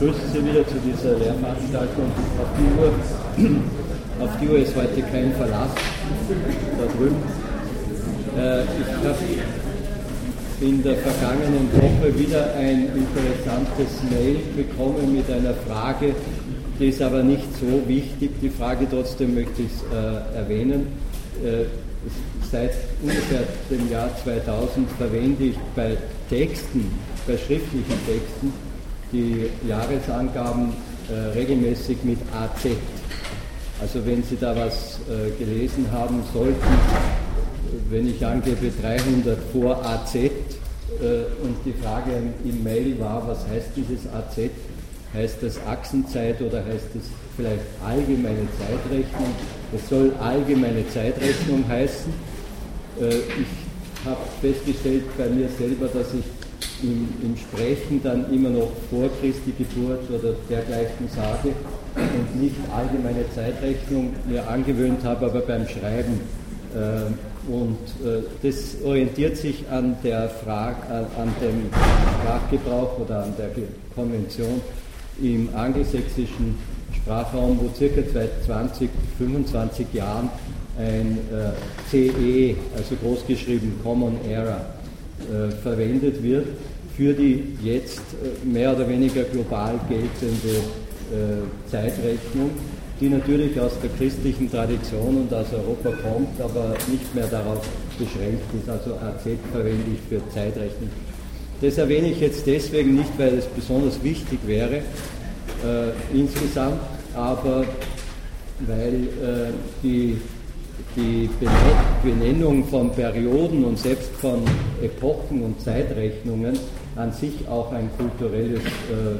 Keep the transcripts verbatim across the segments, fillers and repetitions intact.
begrüße Sie wieder zu dieser Lehrveranstaltung. Auf die Uhr, auf die Uhr ist heute kein Verlass da drüben. Äh, ich habe in der vergangenen Woche wieder ein interessantes Mail bekommen mit einer Frage, die ist aber nicht so wichtig. Die Frage trotzdem möchte ich äh, erwähnen. Äh, seit ungefähr dem Jahr zweitausend verwende ich bei Texten, bei schriftlichen Texten, die Jahresangaben äh, regelmäßig mit A Z. Also wenn Sie da was äh, gelesen haben sollten, wenn ich angebe dreihundert vor A Z äh, und die Frage im Mail war, was heißt dieses A Z? Heißt das Achsenzeit oder heißt es vielleicht allgemeine Zeitrechnung? Es soll allgemeine Zeitrechnung heißen. Äh, ich habe festgestellt bei mir selber, dass ich im, im Sprechen dann immer noch vor Christi Geburt oder dergleichen sage und nicht allgemeine Zeitrechnung mir angewöhnt habe, aber beim Schreiben. Äh, und äh, das orientiert sich an der Frage, an, an dem Sprachgebrauch oder an der Konvention im angelsächsischen Sprachraum, wo circa seit zwanzig, fünfundzwanzig Jahren ein äh, C E, also großgeschrieben Common Era, äh, verwendet wird für die jetzt äh, mehr oder weniger global geltende äh, Zeitrechnung, die natürlich aus der christlichen Tradition und aus Europa kommt, aber nicht mehr darauf beschränkt ist. Also A Z verwende ich für Zeitrechnung. Das erwähne ich jetzt deswegen nicht, weil es besonders wichtig wäre, äh, insgesamt, aber weil äh, die, die Benennung von Perioden und selbst von Epochen und Zeitrechnungen an sich auch ein kulturelles, äh,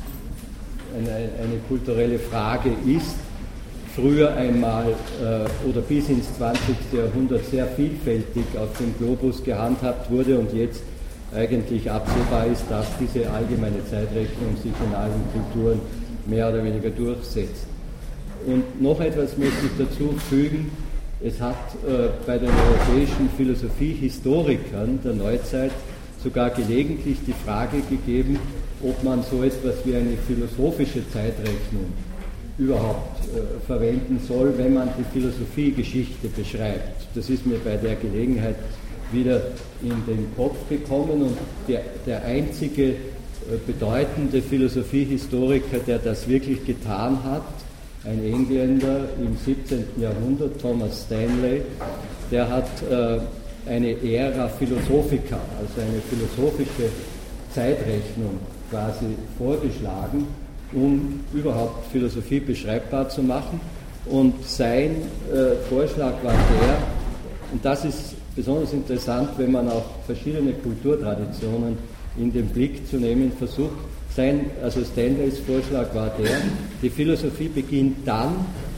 eine, eine kulturelle Frage ist. Früher einmal äh, oder bis ins zwanzigste Jahrhundert sehr vielfältig auf dem Globus gehandhabt wurde und jetzt eigentlich absehbar ist, dass diese allgemeine Zeitrechnung sich in allen Kulturen mehr oder weniger durchsetzt. Und noch etwas möchte ich dazu fügen. Es hat äh, bei den europäischen Philosophiehistorikern der Neuzeit sogar gelegentlich die Frage gegeben, ob man so etwas wie eine philosophische Zeitrechnung überhaupt äh, verwenden soll, wenn man die Philosophiegeschichte beschreibt. Das ist mir bei der Gelegenheit wieder in den Kopf gekommen und der, der einzige äh, bedeutende Philosophiehistoriker, der das wirklich getan hat, ein Engländer im siebzehnten Jahrhundert, Thomas Stanley, der hat äh, eine Era Philosophica, also eine philosophische Zeitrechnung quasi vorgeschlagen, um überhaupt Philosophie beschreibbar zu machen. Und sein äh, Vorschlag war der, und das ist besonders interessant, wenn man auch verschiedene Kulturtraditionen in den Blick zu nehmen versucht. Sein, also Stanleys Vorschlag war der, die Philosophie beginnt dann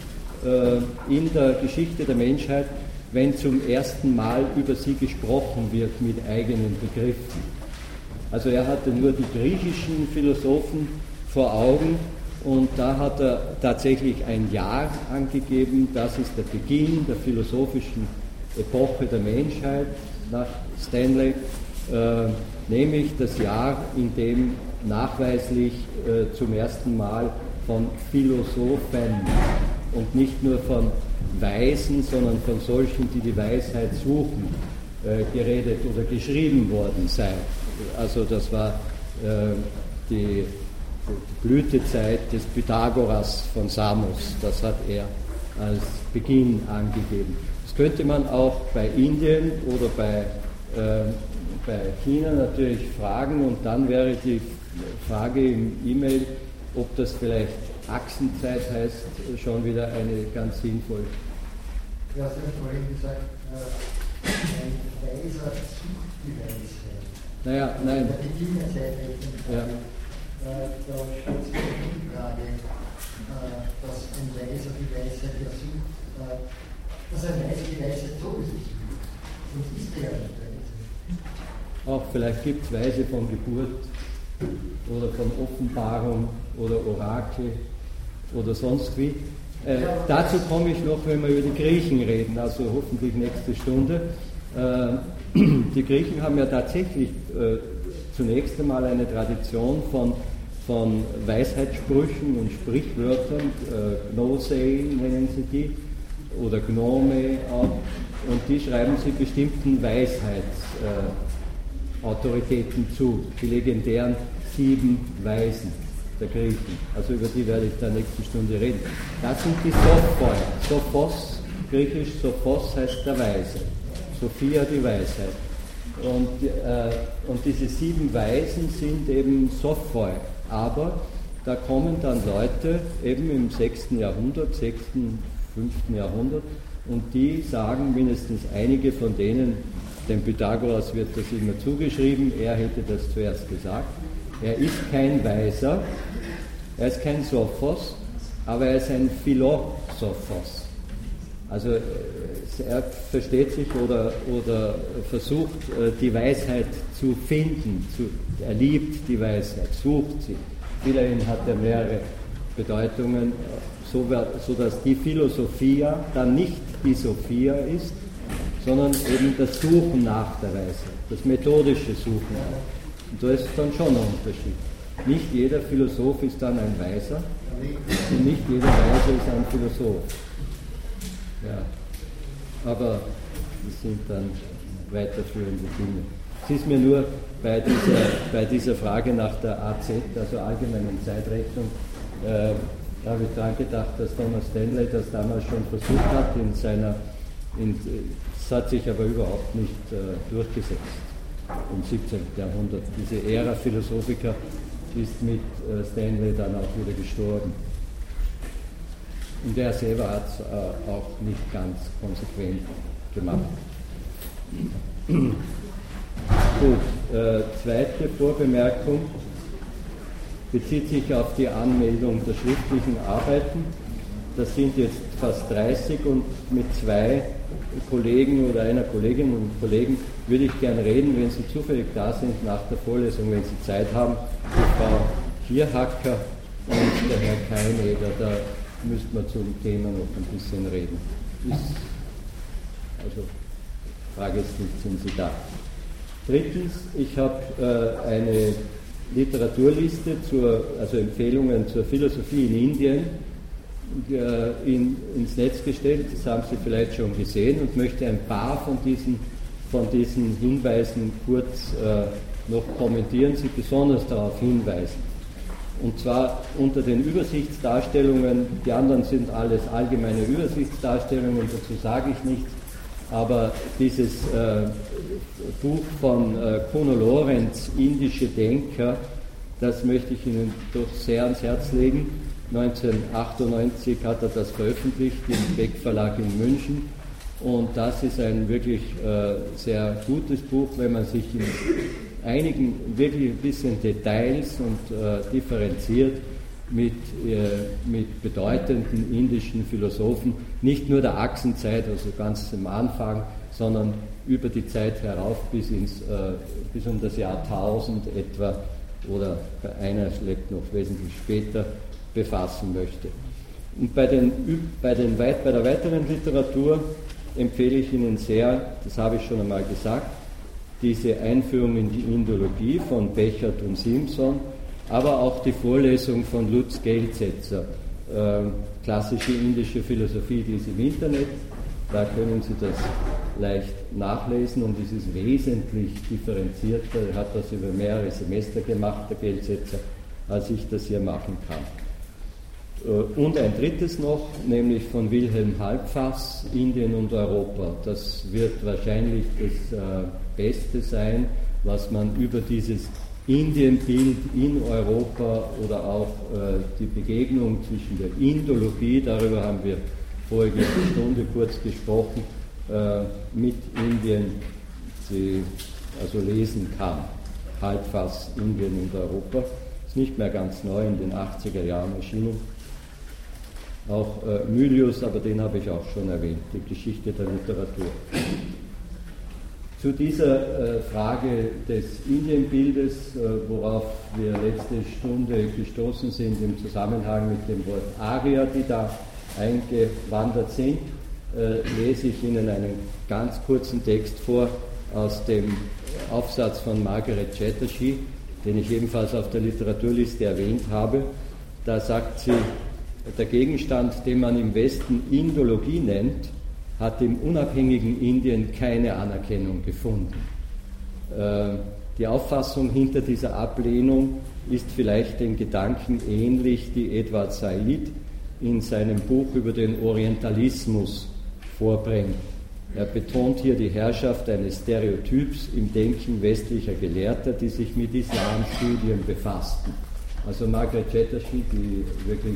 äh, in der Geschichte der Menschheit, wenn zum ersten Mal über sie gesprochen wird mit eigenen Begriffen. Also er hatte nur die griechischen Philosophen vor Augen und da hat er tatsächlich ein Jahr angegeben, das ist der Beginn der philosophischen Epoche der Menschheit nach Stanley, äh, nämlich das Jahr, in dem nachweislich äh, zum ersten Mal von Philosophen und nicht nur von Weisen, sondern von solchen, die die Weisheit suchen, äh, geredet oder geschrieben worden sei. Also das war äh, die, die Blütezeit des Pythagoras von Samos, das hat er als Beginn angegeben. Das könnte man auch bei Indien oder bei, äh, bei China natürlich fragen und dann wäre die Frage im E-Mail, ob das vielleicht Achsenzeit heißt, schon wieder eine ganz sinnvolle. Ja, Sie haben vorhin gesagt, äh, ein Weiser sucht die Weisheit. Naja, nein. Der Beginn der Zeitrechnung. Ja. Äh, da stellt sich die Frage, äh, dass ein Weiser die Weisheit ja sucht, äh, dass ein Weiser die Weisheit sowieso sucht. Sonst ist er ja nicht Weise. Auch vielleicht gibt es Weise von Geburt oder von Offenbarung oder Orakel oder sonst wie. Äh, dazu komme ich noch, wenn wir über die Griechen reden, also hoffentlich nächste Stunde. Äh, die Griechen haben ja tatsächlich äh, zunächst einmal eine Tradition von von Weisheitssprüchen und Sprichwörtern, äh, Gnosei nennen sie die, oder Gnome auch, und die schreiben sie bestimmten Weisheitsautoritäten äh, zu, die legendären sieben Weisen der Griechen. Also über die werde ich da nächste Stunde reden. Das sind die Sophoi. Sophos, griechisch Sophos heißt der Weise. Sophia die Weisheit. Und, äh, und diese sieben Weisen sind eben Sophoi. Aber da kommen dann Leute eben im sechsten Jahrhundert, sechsten, fünften Jahrhundert, und die sagen, mindestens einige von denen, dem Pythagoras wird das immer zugeschrieben, er hätte das zuerst gesagt, er ist kein Weiser, er ist kein Sophos, aber er ist ein Philosophos. Also er versteht sich oder, oder versucht, die Weisheit zu finden, zu, er liebt die Weisheit, sucht sie. Philein hat ja mehrere Bedeutungen, so, so dass die Philosophia dann nicht die Sophia ist, sondern eben das Suchen nach der Weisheit, das methodische Suchen. Und da ist dann schon ein Unterschied. Nicht jeder Philosoph ist dann ein Weiser und nicht jeder Weise ist ein Philosoph. Ja. Aber das sind dann weiterführende Dinge. Es ist mir nur bei dieser, bei dieser Frage nach der A Z, also allgemeinen Zeitrechnung, äh, habe ich daran gedacht, dass Thomas Stanley das damals schon versucht hat in seiner, in, es hat sich aber überhaupt nicht äh, durchgesetzt im siebzehnten Jahrhundert. Diese Ära Philosophica ist mit äh, Stanley dann auch wieder gestorben. Und er selber hat es äh, auch nicht ganz konsequent gemacht. Gut, äh, zweite Vorbemerkung bezieht sich auf die Anmeldung der schriftlichen Arbeiten. Das sind jetzt fast dreißig und mit zwei Kollegen oder einer Kollegin und Kollegen würde ich gerne reden, wenn Sie zufällig da sind nach der Vorlesung, wenn Sie Zeit haben. Die Frau Hierhacker und der Herr Keineder, da müsste man zum Thema noch ein bisschen reden. Ist, also, Frage ist nicht, sind Sie da? Drittens, ich habe äh, eine Literaturliste, zur, also Empfehlungen zur Philosophie in Indien, äh, in, ins Netz gestellt. Das haben Sie vielleicht schon gesehen und möchte ein paar von diesen, von diesen Hinweisen kurz äh, noch kommentieren, Sie besonders darauf hinweisen. Und zwar unter den Übersichtsdarstellungen, die anderen sind alles allgemeine Übersichtsdarstellungen, dazu sage ich nichts, aber dieses äh, Buch von äh, Kuno Lorenz, Indische Denker, das möchte ich Ihnen doch sehr ans Herz legen. neunzehnhundertachtundneunzig hat er das veröffentlicht im Beck Verlag in München und das ist ein wirklich äh, sehr gutes Buch, wenn man sich in einigen wirklich ein bisschen Details und äh, differenziert mit, äh, mit bedeutenden indischen Philosophen, nicht nur der Achsenzeit, also ganz am Anfang, sondern über die Zeit herauf bis, ins, äh, bis um das Jahr tausend etwa oder einer lebt noch wesentlich später befassen möchte. Und bei, den, bei, den, bei der weiteren Literatur empfehle ich Ihnen sehr, das habe ich schon einmal gesagt, diese Einführung in die Indologie von Bechert und Simpson, aber auch die Vorlesung von Lutz Geldsetzer, äh, klassische indische Philosophie, die ist im Internet, da können Sie das leicht nachlesen und es ist wesentlich differenzierter, er hat das über mehrere Semester gemacht, der Geldsetzer, als ich das hier machen kann. Und ein drittes noch, nämlich von Wilhelm Halbfass, Indien und Europa. Das wird wahrscheinlich das äh, Beste sein, was man über dieses Indienbild in Europa oder auch äh, die Begegnung zwischen der Indologie, darüber haben wir vorige Stunde kurz gesprochen, äh, mit Indien sie, also lesen kann. Halbfass, Indien und Europa. Ist nicht mehr ganz neu, in den achtziger Jahren erschienen. Auch äh, Mylius, aber den habe ich auch schon erwähnt, die Geschichte der Literatur. Zu dieser äh, Frage des Indienbildes, äh, worauf wir letzte Stunde gestoßen sind im Zusammenhang mit dem Wort Arya, die da eingewandert sind, äh, lese ich Ihnen einen ganz kurzen Text vor aus dem Aufsatz von Margaret Chatterjee, den ich ebenfalls auf der Literaturliste erwähnt habe. Da sagt sie, der Gegenstand, den man im Westen Indologie nennt, hat im unabhängigen Indien keine Anerkennung gefunden. Die Auffassung hinter dieser Ablehnung ist vielleicht den Gedanken ähnlich, die Edward Said in seinem Buch über den Orientalismus vorbringt. Er betont hier die Herrschaft eines Stereotyps im Denken westlicher Gelehrter, die sich mit Islamstudien befassten. Also Margaret Chatterjee, die wirklich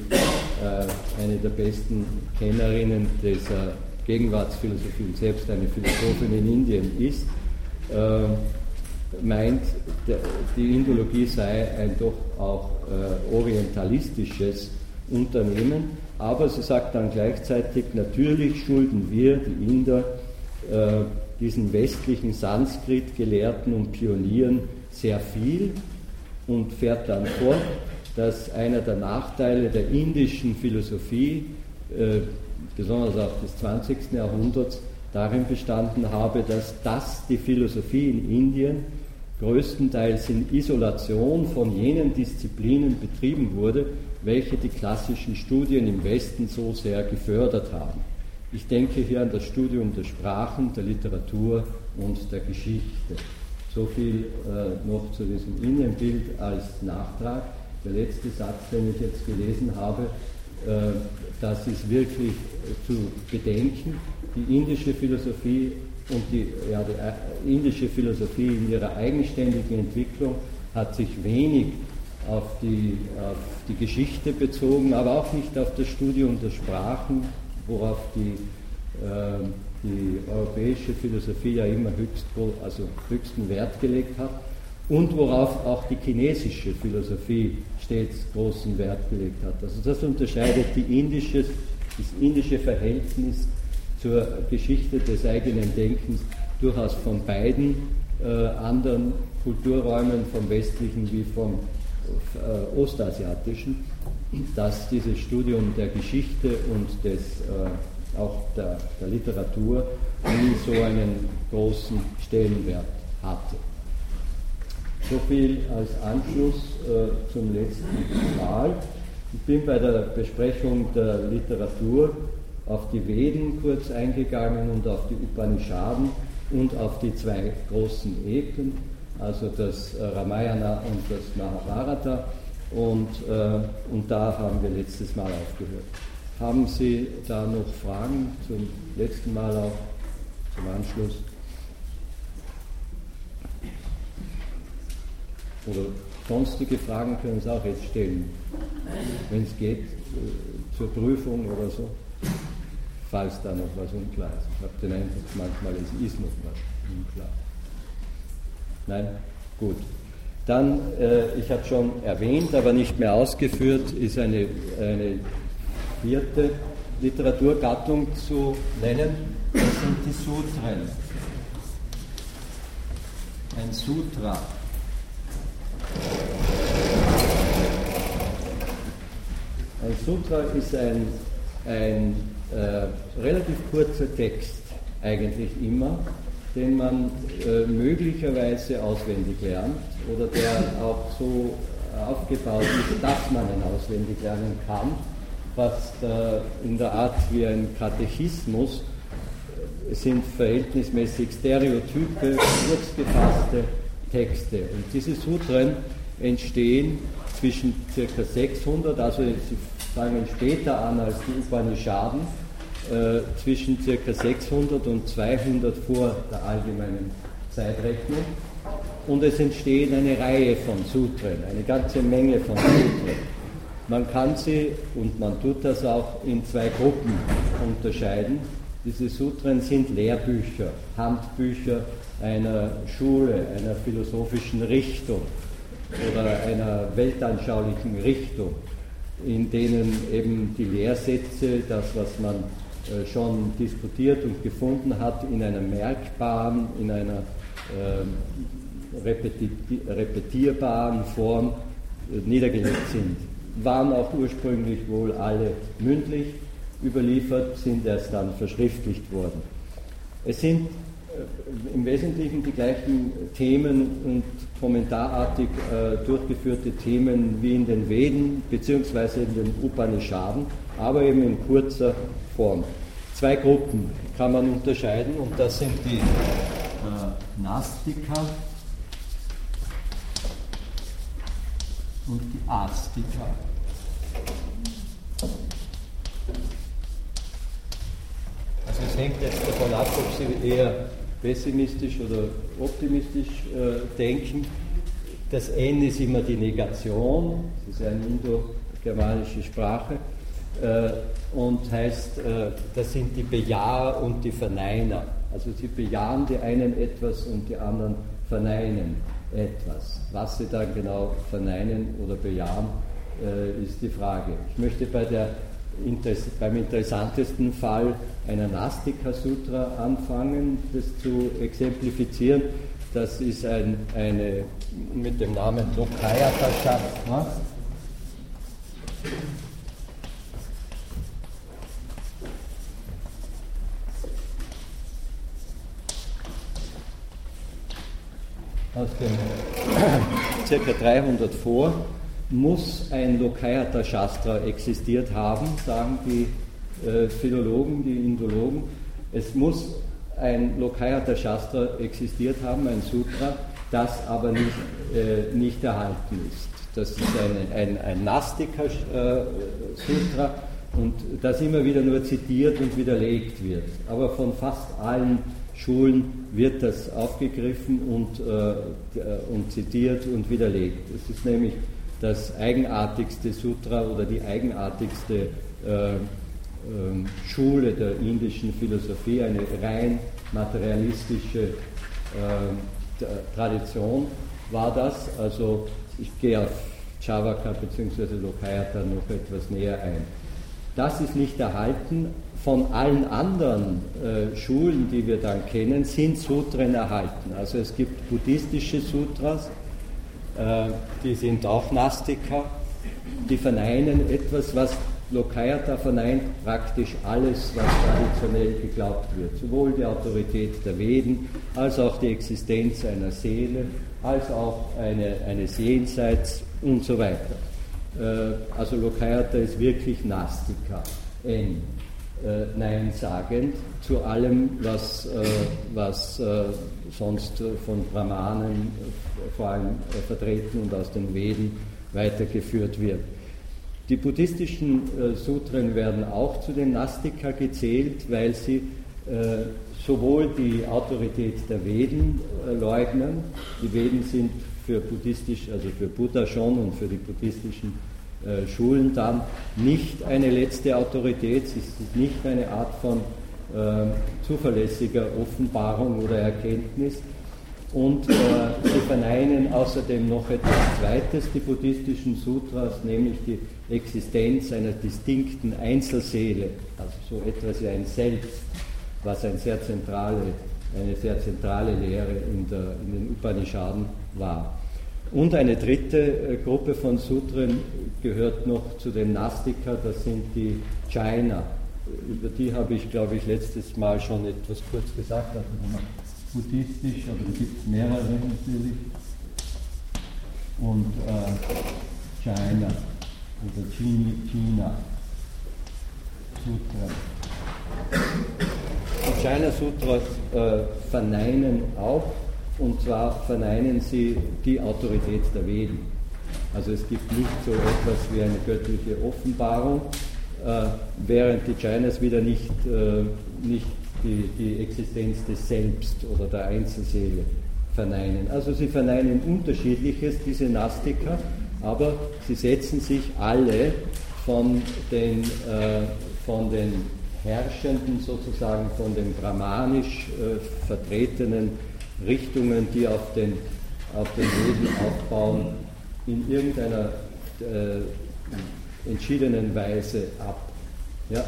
äh, eine der besten Kennerinnen dieser Gegenwartsphilosophie und selbst eine Philosophin in Indien ist, äh, meint, der, die Indologie sei ein doch auch äh, orientalistisches Unternehmen, aber sie sagt dann gleichzeitig, natürlich schulden wir, die Inder, äh, diesen westlichen Sanskrit-Gelehrten und Pionieren sehr viel und fährt dann fort, dass einer der Nachteile der indischen Philosophie, äh, besonders auch des zwanzigsten Jahrhunderts, darin bestanden habe, dass das die Philosophie in Indien größtenteils in Isolation von jenen Disziplinen betrieben wurde, welche die klassischen Studien im Westen so sehr gefördert haben. Ich denke hier an das Studium der Sprachen, der Literatur und der Geschichte. So viel äh, noch zu diesem Indienbild als Nachtrag. Der letzte Satz, den ich jetzt gelesen habe, äh, das ist wirklich äh, zu bedenken. Die indische Philosophie und die, ja, die indische Philosophie in ihrer eigenständigen Entwicklung hat sich wenig auf die, auf die Geschichte bezogen, aber auch nicht auf das Studium der Sprachen, worauf die, äh, die europäische Philosophie ja immer höchst, also höchsten Wert gelegt hat und worauf auch die chinesische Philosophie stets großen Wert gelegt hat. Also das unterscheidet die indische, das indische Verhältnis zur Geschichte des eigenen Denkens durchaus von beiden äh, anderen Kulturräumen, vom westlichen wie vom äh, ostasiatischen, dass dieses Studium der Geschichte und des, äh, auch der, der Literatur nie so einen großen Stellenwert hatte. So viel als Anschluss äh, zum letzten Mal. Ich bin bei der Besprechung der Literatur auf die Veden kurz eingegangen und auf die Upanishaden und auf die zwei großen Epen, also das Ramayana und das Mahabharata. Und, äh, und da haben wir letztes Mal aufgehört. Haben Sie da noch Fragen zum letzten Mal auch, zum Anschluss? Oder sonstige Fragen können Sie auch jetzt stellen, wenn es geht, äh, zur Prüfung oder so, falls da noch was unklar ist. Ich habe den Eindruck, manchmal es ist noch was unklar. Nein? Gut. Dann, äh, ich habe schon erwähnt, aber nicht mehr ausgeführt, ist eine, eine vierte Literaturgattung zu nennen. Das sind die Sutren. Ein Sutra. Ein Sutra ist ein, ein äh, relativ kurzer Text, eigentlich immer, den man äh, möglicherweise auswendig lernt oder der auch so aufgebaut ist, dass man ihn auswendig lernen kann, fast äh, in der Art wie ein Katechismus. Es sind verhältnismäßig stereotype, kurz gefasste Texte. Und diese Sutren entstehen zwischen ca. sechshundert, also sie fangen später an als die Upanishaden, äh, zwischen ca. sechshundert und zweihundert vor der allgemeinen Zeitrechnung. Und es entstehen eine Reihe von Sutren, eine ganze Menge von Sutren. Man kann sie, und man tut das auch, in zwei Gruppen unterscheiden. Diese Sutren sind Lehrbücher, Handbücher einer Schule, einer philosophischen Richtung oder einer weltanschaulichen Richtung, in denen eben die Lehrsätze, das, was man äh, schon diskutiert und gefunden hat, in einer merkbaren, in einer äh, repeti repetierbaren Form äh, niedergelegt sind. Waren auch ursprünglich wohl alle mündlich überliefert, sind erst dann verschriftlicht worden. Es sind im Wesentlichen die gleichen Themen und kommentarartig äh, durchgeführte Themen wie in den Veden bzw. in den Upanishaden, aber eben in kurzer Form. Zwei Gruppen kann man unterscheiden und das sind die äh, Nastika und die Astika. Also es hängt jetzt davon ab, ob Sie eher pessimistisch oder optimistisch äh, denken. Das N ist immer die Negation, das ist eine indogermanische Sprache, äh, und heißt, äh, das sind die Bejaher und die Verneiner. Also sie bejahen die einen etwas und die anderen verneinen etwas. Was sie dann genau verneinen oder bejahen, äh, ist die Frage. Ich möchte bei der beim interessantesten Fall einer Nastika Sutra anfangen, das zu exemplifizieren. Das ist ein, eine mit dem Namen Lokayata Shastra. Aus dem circa dreihundert vor muss ein Lokayata Shastra existiert haben, sagen die äh, Philologen, die Indologen. Es muss ein Lokayata Shastra existiert haben, ein Sutra, das aber nicht, äh, nicht erhalten ist. Das ist eine, ein, ein Nastika äh, Sutra und das immer wieder nur zitiert und widerlegt wird. Aber von fast allen Schulen wird das aufgegriffen und, äh, und zitiert und widerlegt. Es ist nämlich das eigenartigste Sutra oder die eigenartigste äh, äh, Schule der indischen Philosophie, eine rein materialistische äh, Tradition war das. Also ich gehe auf Chavaka bzw. Lokayata noch etwas näher ein. Das ist nicht erhalten. Von allen anderen äh, Schulen, die wir dann kennen, sind Sutren erhalten. Also es gibt buddhistische Sutras, die sind auch Nastika, die verneinen etwas, was Lokayata verneint, praktisch alles, was traditionell geglaubt wird. Sowohl die Autorität der Veden, als auch die Existenz einer Seele, als auch eine, eines Jenseits und so weiter. Also Lokayata ist wirklich Nastika, N. Äh, Nein sagend zu allem, was, äh, was äh, sonst von Brahmanen äh, vor allem äh, vertreten und aus den Veden weitergeführt wird. Die buddhistischen äh, Sutren werden auch zu den Nastika gezählt, weil sie äh, sowohl die Autorität der Veden äh, leugnen, die Veden sind für buddhistisch, also für Buddha schon und für die buddhistischen Schulen dann nicht eine letzte Autorität, es ist nicht eine Art von äh, zuverlässiger Offenbarung oder Erkenntnis und äh, sie verneinen außerdem noch etwas Zweites, die buddhistischen Sutras, nämlich die Existenz einer distinkten Einzelseele, also so etwas wie ein Selbst, was ein sehr zentrale, eine sehr zentrale Lehre in, der, in den Upanishaden war. Und eine dritte äh, Gruppe von Sutren gehört noch zu den Nastika, das sind die Jaina. Über die habe ich, glaube ich, letztes Mal schon etwas kurz gesagt, also buddhistisch, aber es gibt mehrere natürlich. Und äh, Jaina oder Jina Sutra. Die Jaina Sutras äh, verneinen auch. Und zwar verneinen sie die Autorität der Veden. Also es gibt nicht so etwas wie eine göttliche Offenbarung, äh, während die Jainas wieder nicht, äh, nicht die, die Existenz des Selbst oder der Einzelseele verneinen. Also sie verneinen Unterschiedliches, diese Nastika, aber sie setzen sich alle von den, äh, von den Herrschenden, sozusagen von den brahmanisch äh, vertretenen Richtungen, die auf den, auf den Veden aufbauen, in irgendeiner äh, entschiedenen Weise ab. Ja?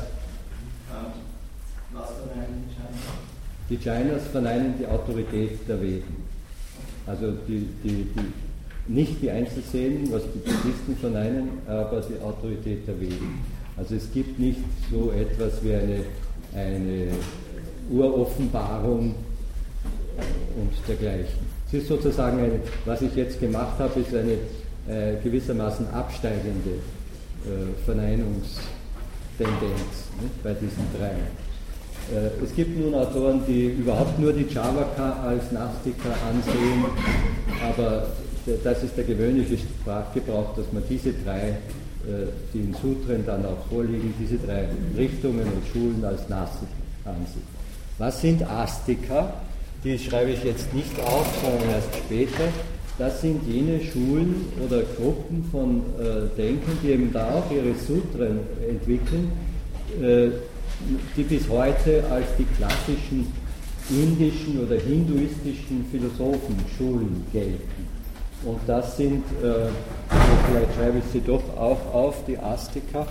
Was verneinen die Jainas? Die Jainas verneinen die Autorität der Veden. Also die, die, die, nicht die Einzelseelen, was die Buddhisten verneinen, aber die Autorität der Veden. Also es gibt nicht so etwas wie eine, eine Uroffenbarung, und dergleichen. Es ist sozusagen, eine, was ich jetzt gemacht habe, ist eine äh, gewissermaßen absteigende äh, Verneinungstendenz, nicht, bei diesen drei. Äh, es gibt nun Autoren, die überhaupt nur die Javaka als Nastika ansehen, aber das ist der gewöhnliche Sprachgebrauch, dass man diese drei, die in Sutren dann auch vorliegen, diese drei Richtungen und Schulen als Nastika ansieht. Was sind Astika? Die schreibe ich jetzt nicht auf, sondern erst später. Das sind jene Schulen oder Gruppen von äh, Denken, die eben da auch ihre Sutren entwickeln, äh, die bis heute als die klassischen indischen oder hinduistischen Philosophenschulen gelten. Und das sind, äh, vielleicht schreibe ich sie doch auch auf, die Astika.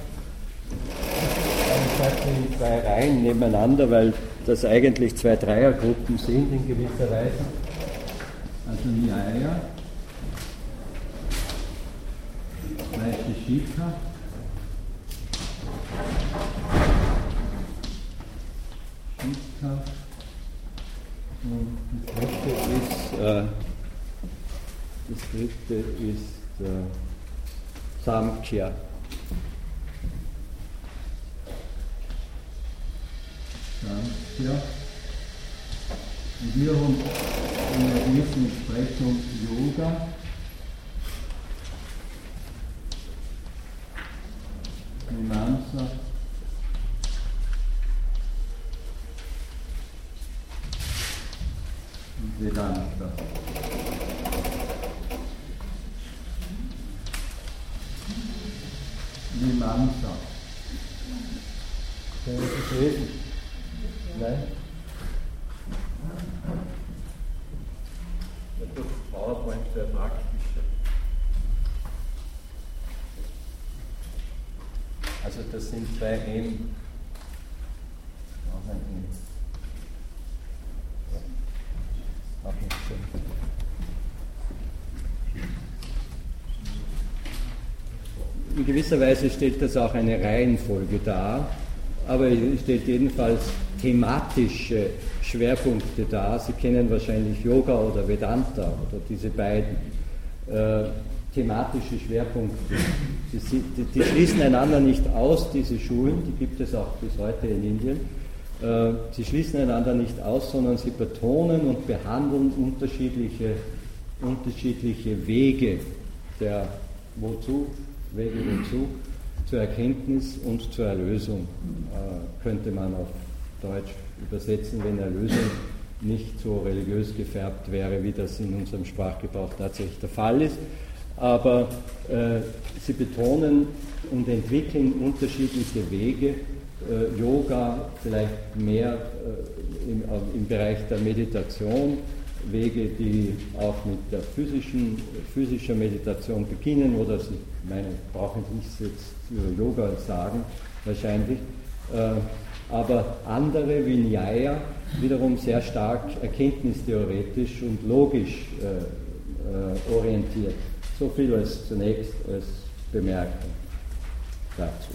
Ich schreibe sie in zwei Reihen nebeneinander, weil das eigentlich zwei Dreiergruppen sind in gewisser Weise. Also Nyaya, Vaisheshika, Shika und das dritte ist äh, Das dritte ist äh, Samkhya. Samkhya. Und wiederum in einer gewissen Entsprechung Yoga. Mimamsa. Und Vedanta. Mimamsa. Können Sie das lesen? Nein? Das PowerPoint sehr praktisch. Also das sind zwei M. Auch ein M. Auch nicht so. In gewisser Weise stellt das auch eine Reihenfolge dar, aber es stellt jedenfalls thematische Schwerpunkte dar. Sie kennen wahrscheinlich Yoga oder Vedanta oder diese beiden äh, thematische Schwerpunkte. Die, die, die schließen einander nicht aus, diese Schulen, die gibt es auch bis heute in Indien. Äh, sie schließen einander nicht aus, sondern sie betonen und behandeln unterschiedliche, unterschiedliche Wege der Wozu, Wege wozu, zur Erkenntnis und zur Erlösung, äh, könnte man auf Deutsch übersetzen, wenn Erlösung nicht so religiös gefärbt wäre, wie das in unserem Sprachgebrauch tatsächlich der Fall ist. Aber äh, sie betonen und entwickeln unterschiedliche Wege, äh, Yoga vielleicht mehr äh, im, im Bereich der Meditation, Wege, die auch mit der physischen, physischer Meditation beginnen, oder Sie, ich meine, brauchen nicht jetzt über Yoga sagen, wahrscheinlich, äh, aber andere wie Nyaya wiederum sehr stark erkenntnistheoretisch und logisch äh, äh, orientiert. So viel als zunächst als Bemerkung dazu.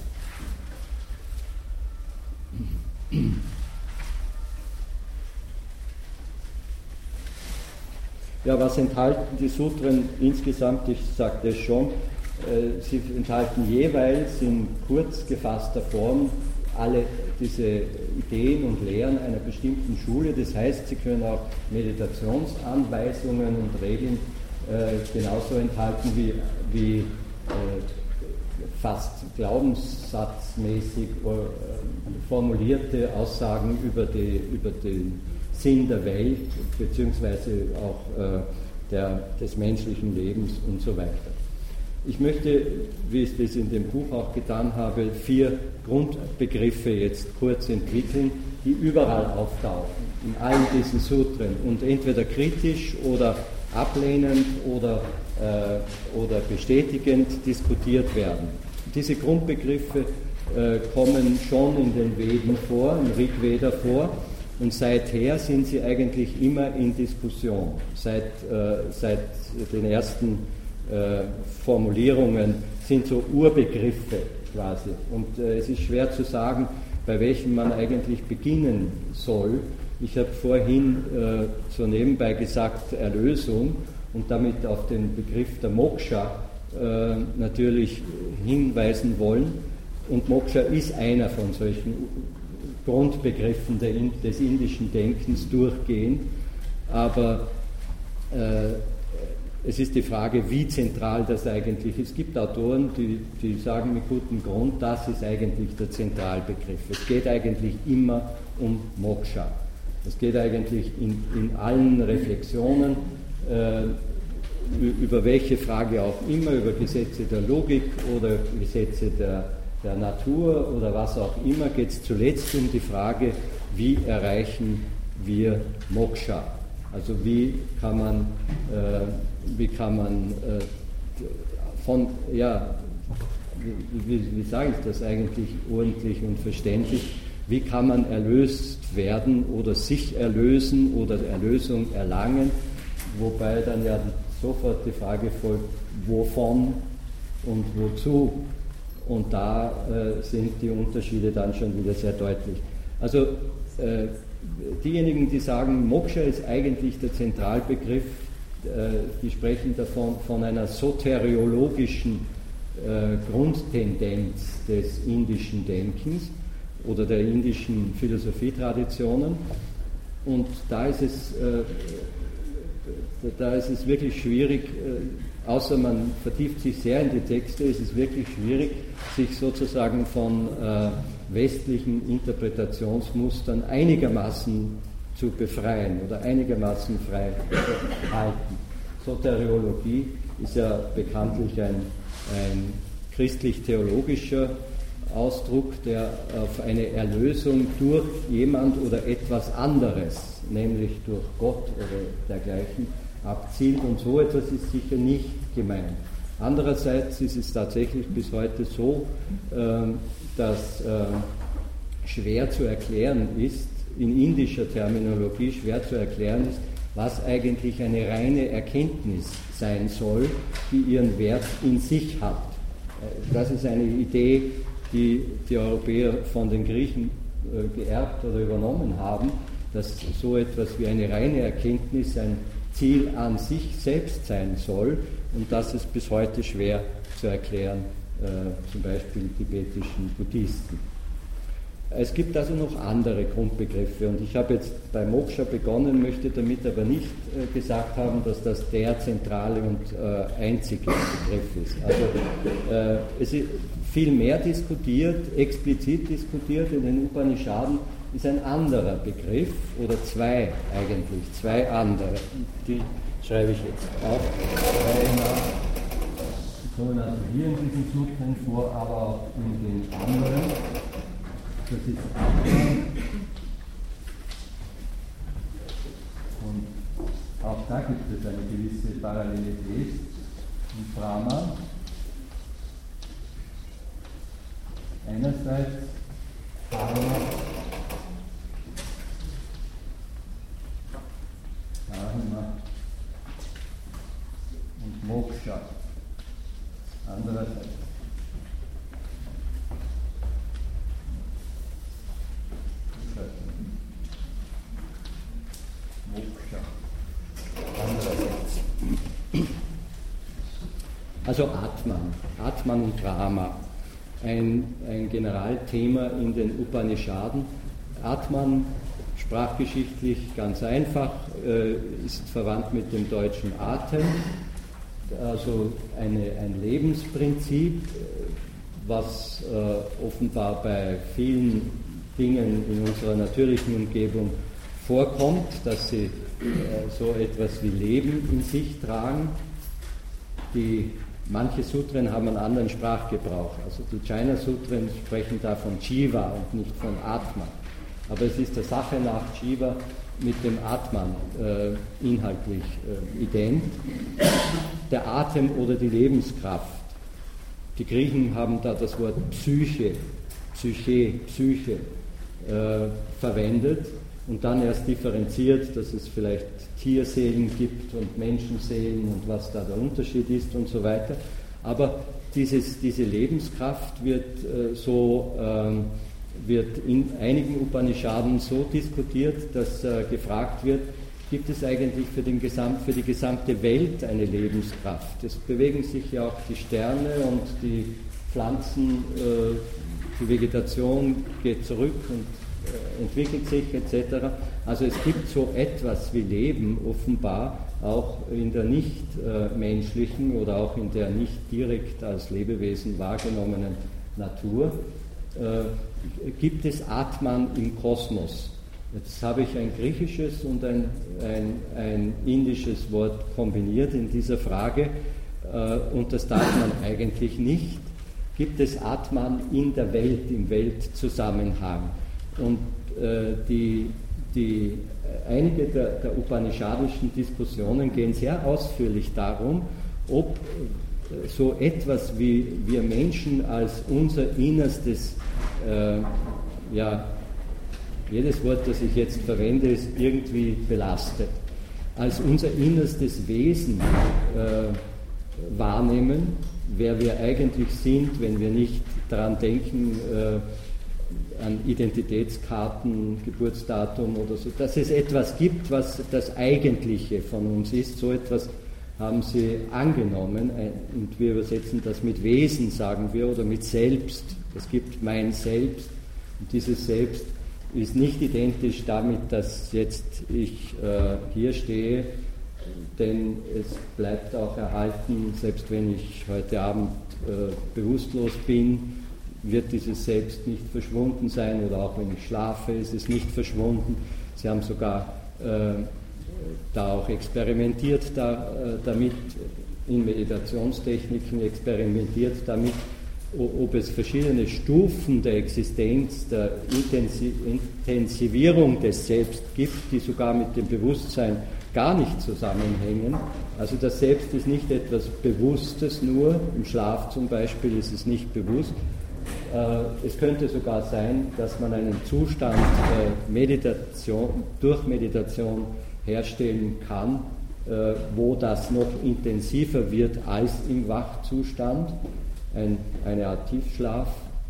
Ja, was enthalten die Sutren insgesamt? Ich sagte es schon, äh, sie enthalten jeweils in kurz gefasster Form alle diese Ideen und Lehren einer bestimmten Schule. Das heißt, sie können auch Meditationsanweisungen und Regeln äh, genauso enthalten wie, wie äh, fast glaubenssatzmäßig äh, formulierte Aussagen über, die, über den Sinn der Welt, beziehungsweise auch äh, der, des menschlichen Lebens und so weiter. Ich möchte, wie ich das in dem Buch auch getan habe, vier Grundbegriffe jetzt kurz entwickeln, die überall auftauchen, in allen diesen Sutren und entweder kritisch oder ablehnend oder, äh, oder bestätigend diskutiert werden. Diese Grundbegriffe äh, kommen schon in den Veden vor, im Rig Veda vor, und seither sind sie eigentlich immer in Diskussion, seit, äh, seit den ersten äh, Formulierungen sind so Urbegriffe quasi. Und äh, es ist schwer zu sagen, bei welchen man eigentlich beginnen soll. ich habe vorhin äh, so nebenbei gesagt Erlösung und damit auf den Begriff der Moksha äh, natürlich hinweisen wollen. Und Moksha ist einer von solchen Grundbegriffen der, des indischen Denkens durchgehend. Aber äh, es ist die Frage, wie zentral das eigentlich ist. Es gibt Autoren, die, die sagen mit gutem Grund, das ist eigentlich der Zentralbegriff. Es geht eigentlich immer um Moksha. Es geht eigentlich in, in allen Reflexionen, äh, über welche Frage auch immer, über Gesetze der Logik oder Gesetze der, der Natur oder was auch immer, geht es zuletzt um die Frage, wie erreichen wir Moksha? Also wie kann man, äh, wie kann man äh, von, ja, wie, wie sage ich das eigentlich ordentlich und verständlich, wie kann man erlöst werden oder sich erlösen oder Erlösung erlangen, wobei dann ja sofort die Frage folgt, wovon und wozu. Und da äh, sind die Unterschiede dann schon wieder sehr deutlich. Also äh, diejenigen, die sagen, Moksha ist eigentlich der Zentralbegriff, äh, die sprechen davon von einer soteriologischen äh, Grundtendenz des indischen Denkens oder der indischen Philosophietraditionen. Und da ist es, äh, da ist es wirklich schwierig, äh, außer man vertieft sich sehr in die Texte, ist es wirklich schwierig, sich sozusagen von äh, westlichen Interpretationsmustern einigermaßen zu befreien oder einigermaßen frei zu halten. Soteriologie ist ja bekanntlich ein, ein christlich-theologischer Ausdruck, der auf eine Erlösung durch jemand oder etwas anderes, nämlich durch Gott oder dergleichen, abzielt, und so etwas ist sicher nicht gemeint. Andererseits ist es tatsächlich bis heute so, dass schwer zu erklären ist, in indischer Terminologie schwer zu erklären ist, was eigentlich eine reine Erkenntnis sein soll, die ihren Wert in sich hat. Das ist eine Idee, die die Europäer von den Griechen geerbt oder übernommen haben, dass so etwas wie eine reine Erkenntnis ein Ziel an sich selbst sein soll, und das ist bis heute schwer zu erklären, äh, zum Beispiel tibetischen Buddhisten. Es gibt also noch andere Grundbegriffe, und ich habe jetzt bei Moksha begonnen, möchte damit aber nicht äh, gesagt haben, dass das der zentrale und äh, einzige Begriff ist. Also äh, es ist viel mehr diskutiert, explizit diskutiert in den Upanishaden, ist ein anderer Begriff, oder zwei eigentlich, zwei andere. Die schreibe ich jetzt auf. Die kommen also hier in diesen Sutren vor, aber auch in den anderen. Das ist Atman. Und auch da gibt es eine gewisse Parallelität. Und Brahma einerseits, Dharma Dharma und Moksha andererseits. Moksha andererseits. Also Atman, Atman und Brahma, ein, ein Generalthema in den Upanishaden. Atman, sprachgeschichtlich ganz einfach, äh, ist verwandt mit dem deutschen Atem, also eine, ein Lebensprinzip, was äh, offenbar bei vielen Dingen in unserer natürlichen Umgebung vorkommt, dass sie äh, so etwas wie Leben in sich tragen. Die, manche Sutren haben einen anderen Sprachgebrauch, also die China-Sutren sprechen da von Jiva und nicht von Atman. Aber es ist der Sache nach Jiva mit dem Atman äh, inhaltlich äh, ident. Der Atem oder die Lebenskraft. Die Griechen haben da das Wort Psyche, Psyche, Psyche äh, verwendet und dann erst differenziert, dass es vielleicht Tierseelen gibt und Menschenseelen und was da der Unterschied ist und so weiter. Aber dieses, diese Lebenskraft wird äh, so ähm, wird in einigen Upanishaden so diskutiert, dass äh, gefragt wird, gibt es eigentlich für, den Gesamt, für die gesamte Welt eine Lebenskraft? Es bewegen sich ja auch die Sterne und die Pflanzen, äh, die Vegetation geht zurück und äh, entwickelt sich et cetera. Also es gibt so etwas wie Leben offenbar auch in der nicht äh, menschlichen oder auch in der nicht direkt als Lebewesen wahrgenommenen Natur. Äh, gibt es Atman im Kosmos? Jetzt habe ich ein griechisches und ein, ein, ein indisches Wort kombiniert in dieser Frage äh, und das darf man eigentlich nicht. Gibt es Atman in der Welt, im Weltzusammenhang? Und äh, die, die, einige der, der upanishadischen Diskussionen gehen sehr ausführlich darum, ob so etwas wie wir Menschen als unser Innerstes, äh, ja, jedes Wort, das ich jetzt verwende, ist irgendwie belastet, als unser innerstes Wesen äh, wahrnehmen, wer wir eigentlich sind, wenn wir nicht daran denken, äh, an Identitätskarten, Geburtsdatum oder so, dass es etwas gibt, was das Eigentliche von uns ist. So etwas haben sie angenommen und wir übersetzen das mit Wesen, sagen wir, oder mit Selbst. Es gibt mein Selbst und dieses Selbst ist nicht identisch damit, dass jetzt ich äh, hier stehe, denn es bleibt auch erhalten, selbst wenn ich heute Abend äh, bewusstlos bin, wird dieses Selbst nicht verschwunden sein, oder auch wenn ich schlafe, ist es nicht verschwunden. Sie haben sogar äh, da auch experimentiert da, äh, damit, in Meditationstechniken experimentiert damit, ob es verschiedene Stufen der Existenz, der Intensivierung des Selbst gibt, die sogar mit dem Bewusstsein gar nicht zusammenhängen. Also das Selbst ist nicht etwas Bewusstes nur, im Schlaf zum Beispiel ist es nicht bewusst. Es könnte sogar sein, dass man einen Zustand Meditation, durch Meditation herstellen kann, wo das noch intensiver wird als im Wachzustand. Ein, eine Art Tiefschlaf.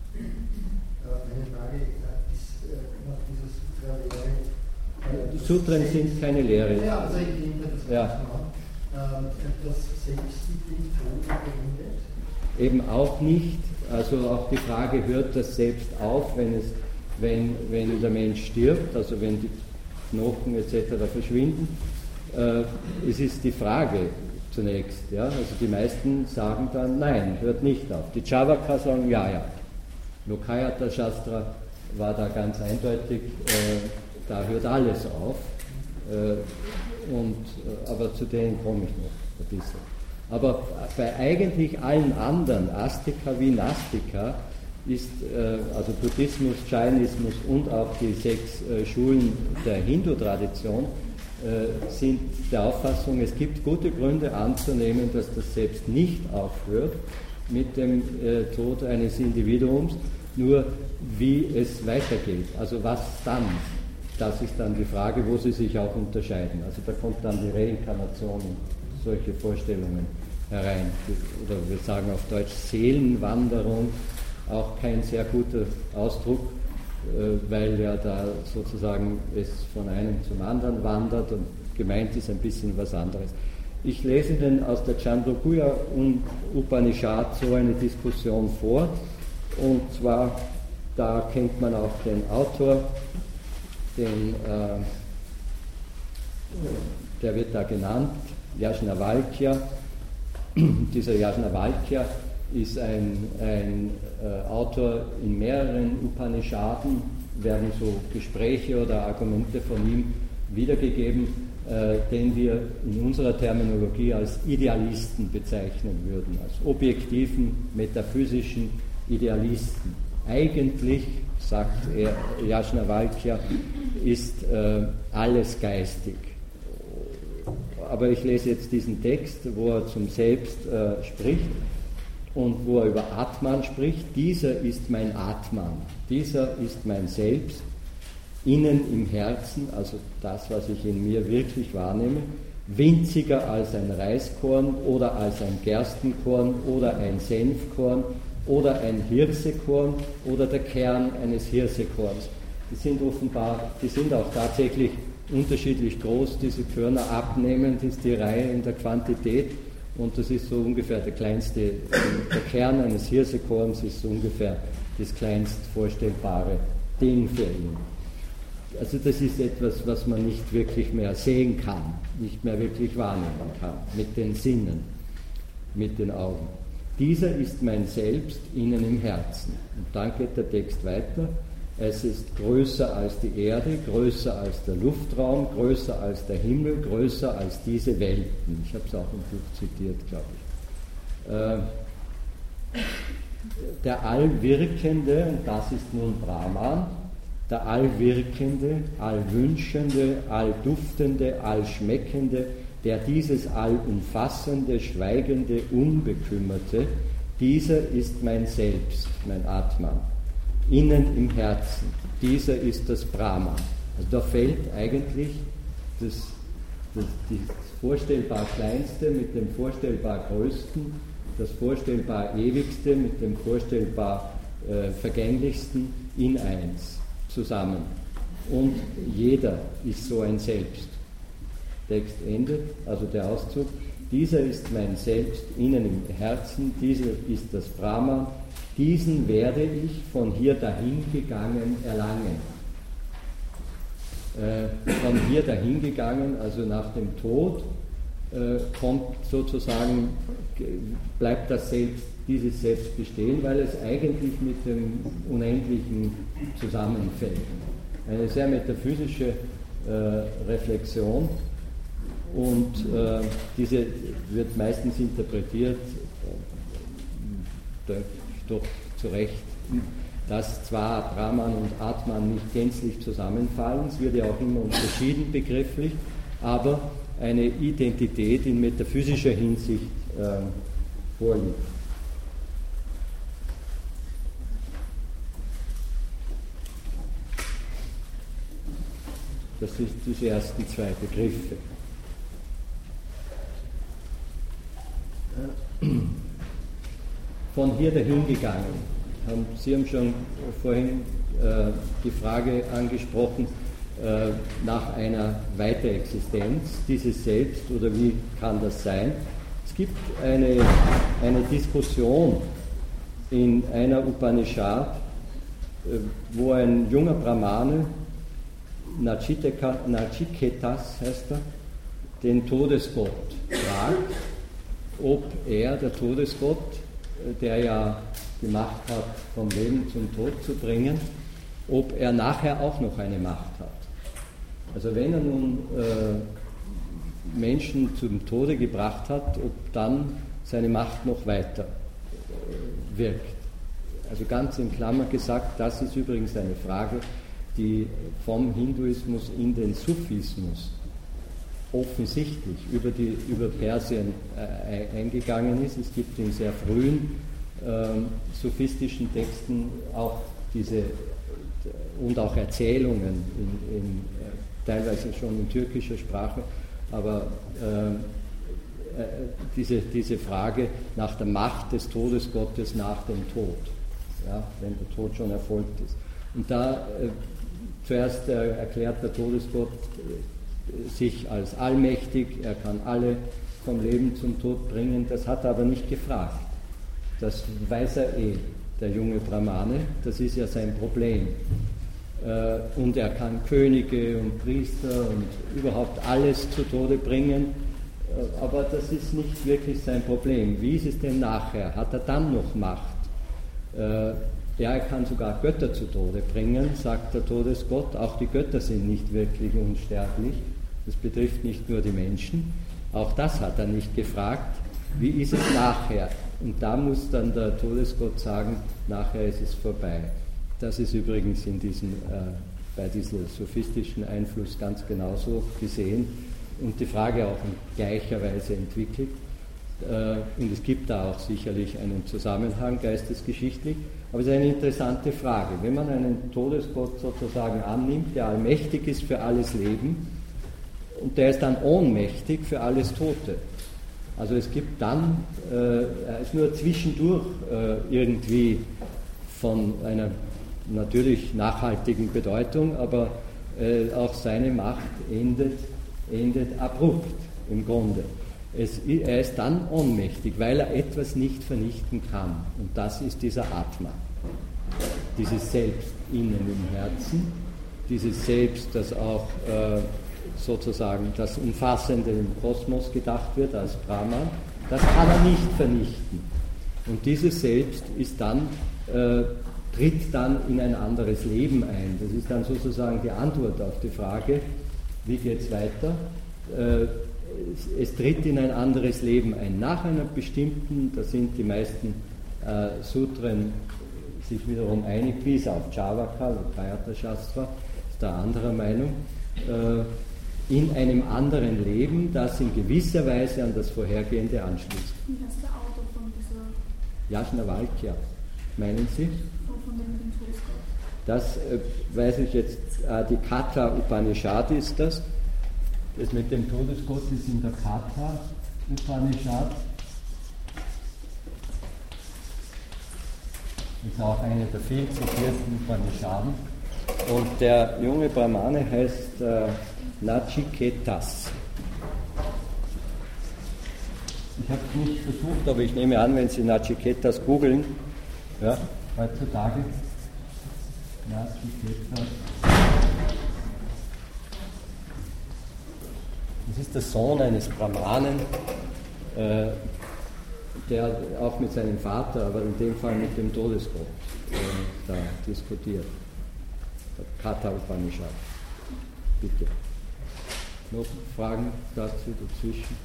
Meine Frage ist nach dieser Sutra-Lehre. Die Sutren sind keine Lehre. Ja, also ich nehme das ja. an. Das Selbst mit dem Tod beendet? Eben auch nicht. Also auch die Frage, hört das Selbst auf, wenn, es, wenn, wenn der Mensch stirbt, also wenn die Knochen et cetera verschwinden. Äh, es ist die Frage zunächst. Ja? Also die meisten sagen dann, nein, hört nicht auf. Die Chavaka sagen, ja, ja. Lokayata Shastra war da ganz eindeutig, äh, da hört alles auf. Äh, und, äh, aber zu denen komme ich noch ein bisschen. Aber bei eigentlich allen anderen, Astika wie Nastika, ist äh, also Buddhismus, Jainismus und auch die sechs äh, Schulen der Hindu-Tradition sind der Auffassung, es gibt gute Gründe anzunehmen, dass das Selbst nicht aufhört mit dem äh, Tod eines Individuums, nur wie es weitergeht. Also was dann? Das ist dann die Frage, wo sie sich auch unterscheiden. Also da kommt dann die Reinkarnation und solche Vorstellungen herein. Oder wir sagen auf Deutsch Seelenwanderung, auch kein sehr guter Ausdruck, weil ja da sozusagen es von einem zum anderen wandert und gemeint ist ein bisschen was anderes. Ich lese Ihnen aus der Chandogya Upanishad so eine Diskussion vor, und zwar, da kennt man auch den Autor, den, äh, der wird da genannt, Yajnavalkya. Dieser Yajnavalkya ist ein, ein äh, Autor in mehreren Upanishaden, werden so Gespräche oder Argumente von ihm wiedergegeben, äh, den wir in unserer Terminologie als Idealisten bezeichnen würden, als objektiven, metaphysischen Idealisten. Eigentlich, sagt er, Yajnavalkya, ist äh, alles geistig. Aber ich lese jetzt diesen Text, wo er zum Selbst äh, spricht. Und wo er über Atman spricht, dieser ist mein Atman, dieser ist mein Selbst, innen im Herzen, also das, was ich in mir wirklich wahrnehme, winziger als ein Reiskorn oder als ein Gerstenkorn oder ein Senfkorn, oder ein Hirsekorn oder der Kern eines Hirsekorns. Die sind offenbar, die sind auch tatsächlich unterschiedlich groß, diese Körner. Abnehmend ist die Reihe in der Quantität und das ist so ungefähr der kleinste, der Kern eines Hirsekorns ist so ungefähr das kleinst vorstellbare Ding für ihn. Also das ist etwas, was man nicht wirklich mehr sehen kann, nicht mehr wirklich wahrnehmen kann, mit den Sinnen, mit den Augen. Dieser ist mein Selbst innen im Herzen. Und dann geht der Text weiter. Es ist größer als die Erde, größer als der Luftraum, größer als der Himmel, größer als diese Welten. Ich habe es auch im Buch zitiert, glaube ich. Äh, der Allwirkende, und das ist nun Brahman, der Allwirkende, Allwünschende, Allduftende, Allschmeckende, der dieses Allumfassende, Schweigende, Unbekümmerte, dieser ist mein Selbst, mein Atman. Innen im Herzen, dieser ist das Brahman. Also da fällt eigentlich das, das, das vorstellbar Kleinste mit dem vorstellbar Größten, das vorstellbar Ewigste mit dem vorstellbar äh, Vergänglichsten in eins zusammen. Und jeder ist so ein Selbst. Text endet, also der Auszug. Dieser ist mein Selbst innen im Herzen, dieser ist das Brahman, diesen werde ich von hier dahin gegangen erlangen. Äh, von hier dahin gegangen, also nach dem Tod, äh, kommt sozusagen, bleibt das Selbst, dieses Selbst bestehen, weil es eigentlich mit dem Unendlichen zusammenfällt. Eine sehr metaphysische äh, Reflexion. Und äh, diese wird meistens interpretiert, äh, doch zu Recht, dass zwar Brahman und Atman nicht gänzlich zusammenfallen, es wird ja auch immer unterschieden begrifflich, aber eine Identität in metaphysischer Hinsicht äh, vorliegt. Das sind diese ersten zwei Begriffe. Von hier dahin gegangen. Sie haben schon vorhin äh, die Frage angesprochen äh, nach einer Weiterexistenz dieses Selbst oder wie kann das sein? Es gibt eine, eine Diskussion in einer Upanishad, äh, wo ein junger Brahmane, Nachiketas heißt er, den Todesgott fragt, ob er, der Todesgott, der ja die Macht hat, vom Leben zum Tod zu bringen, ob er nachher auch noch eine Macht hat. Also wenn er nun äh, Menschen zum Tode gebracht hat, ob dann seine Macht noch weiter äh, wirkt. Also ganz in Klammer gesagt, das ist übrigens eine Frage, die vom Hinduismus in den Sufismus offensichtlich über, die, über Persien äh, eingegangen ist. Es gibt in sehr frühen äh, sufistischen Texten auch diese und auch Erzählungen, in, in, äh, teilweise schon in türkischer Sprache, aber äh, äh, diese, diese Frage nach der Macht des Todesgottes nach dem Tod, ja, wenn der Tod schon erfolgt ist. Und da äh, zuerst äh, erklärt der Todesgott äh, sich als allmächtig, er kann alle vom Leben zum Tod bringen, das hat er aber nicht gefragt. Das weiß er eh, der junge Brahmane, das ist ja sein Problem. Äh, und er kann Könige und Priester und überhaupt alles zu Tode bringen, äh, aber das ist nicht wirklich sein Problem. Wie ist es denn nachher? Hat er dann noch Macht? Äh, Ja, er kann sogar Götter zu Tode bringen, sagt der Todesgott. Auch die Götter sind nicht wirklich unsterblich. Das betrifft nicht nur die Menschen. Auch das hat er nicht gefragt. Wie ist es nachher? Und da muss dann der Todesgott sagen, nachher ist es vorbei. Das ist übrigens in diesem, äh, bei diesem sophistischen Einfluss ganz genauso gesehen und die Frage auch in gleicher Weise entwickelt. Äh, und es gibt da auch sicherlich einen Zusammenhang geistesgeschichtlich. Aber es ist eine interessante Frage. Wenn man einen Todesgott sozusagen annimmt, der allmächtig ist für alles Leben und der ist dann ohnmächtig für alles Tote, Also es gibt dann, äh, er ist nur zwischendurch äh, irgendwie von einer natürlich nachhaltigen Bedeutung, aber äh, auch seine Macht endet, endet abrupt im Grunde. Es, er ist dann ohnmächtig, weil er etwas nicht vernichten kann. Und das ist dieser Atma, dieses Selbst innen im Herzen, dieses Selbst, das auch äh, sozusagen das Umfassende im Kosmos gedacht wird als Brahman, das kann er nicht vernichten. Und dieses Selbst ist dann, äh, tritt dann in ein anderes Leben ein. Das ist dann sozusagen die Antwort auf die Frage, wie geht es weiter? Äh, es, es tritt in ein anderes Leben ein. Nach einer bestimmten, da sind die meisten äh, Sutren sich wiederum einig, bis auf Chavaka, Bhayata Shastra, ist da anderer Meinung, äh, in einem anderen Leben, das in gewisser Weise an das vorhergehende anschließt. Wie heißt der Autor von dieser? Yajnavalkya, meinen Sie? Von, von dem, dem Todesgott. Das äh, weiß ich jetzt, äh, die Katha Upanishad ist das. Das mit dem Todesgott ist in der Katha Upanishad. Ist auch eine der viel zitierten Upanishaden. Und der junge Brahmane heißt äh, Nachiketas. Ich habe es nicht versucht, aber ich nehme an, wenn Sie Nachiketas googeln, ja, heutzutage, Nachiketas. Das ist der Sohn eines Brahmanen, äh, der auch mit seinem Vater, aber in dem Fall mit dem Todesgott, äh, da diskutiert. Der Katha Upanishad. Bitte. Noch Fragen dazu dazwischen?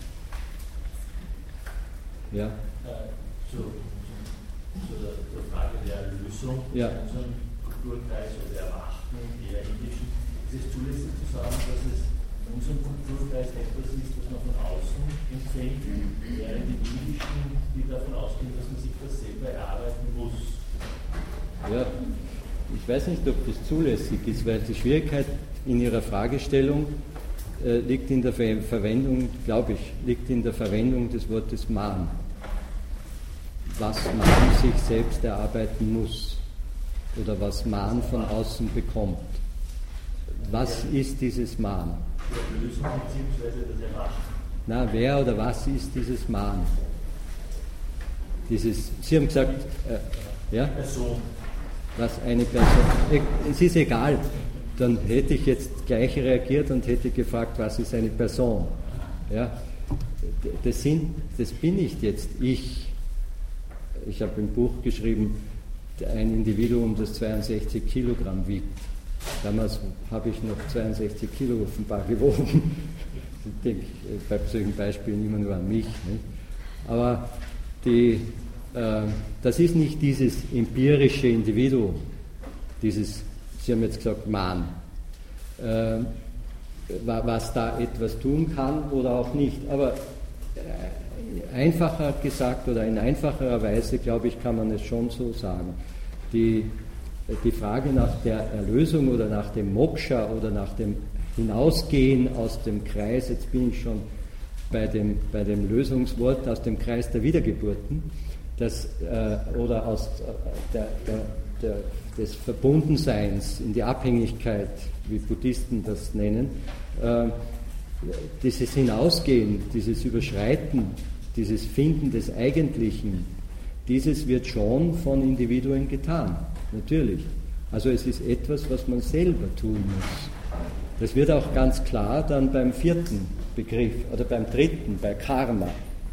Ja? Äh, zu, zu der, der Frage der Erlösung ja. in unserem Kulturkreis oder der Erwachen eher indischen, ist es zulässig zu sagen, dass es in unserem Kulturkreis etwas ist, das man von außen empfängt, während die indischen, die davon ausgehen, dass man sich das selber erarbeiten muss. Ja, ich weiß nicht, ob das zulässig ist, weil die Schwierigkeit in Ihrer Fragestellung äh, liegt in der Ver- Verwendung, glaube ich, liegt in der Verwendung des Wortes Man. Was man sich selbst erarbeiten muss oder was man von außen bekommt. Was ist dieses Man? Die Erlösung bzw. das Erwachen. Na, wer oder was ist dieses Man? Dieses, Sie haben gesagt, äh, ja? Person. Was eine Person. Es ist egal, dann hätte ich jetzt gleich reagiert und hätte gefragt, was ist eine Person? Ja? Das, sind, das bin nicht jetzt ich. Ich habe im Buch geschrieben, ein Individuum, das zweiundsechzig Kilogramm wiegt. Damals habe ich noch zweiundsechzig Kilo offenbar gewogen. Ich denke bei solchen Beispielen immer nur an mich. Nicht? Aber die, äh, das ist nicht dieses empirische Individuum, dieses, Sie haben jetzt gesagt, Man, äh, was da etwas tun kann oder auch nicht. Aber äh, einfacher gesagt oder in einfacherer Weise, glaube ich, kann man es schon so sagen. Die, die Frage nach der Erlösung oder nach dem Moksha oder nach dem Hinausgehen aus dem Kreis, jetzt bin ich schon bei dem, bei dem Lösungswort, aus dem Kreis der Wiedergeburten, das, äh, oder aus äh, der, der, der, des Verbundenseins in die Abhängigkeit, wie Buddhisten das nennen, äh, dieses Hinausgehen, dieses Überschreiten, dieses Finden des Eigentlichen, dieses wird schon von Individuen getan, natürlich. Also es ist etwas, was man selber tun muss. Das wird auch ganz klar dann beim vierten Begriff oder beim dritten, bei Karma.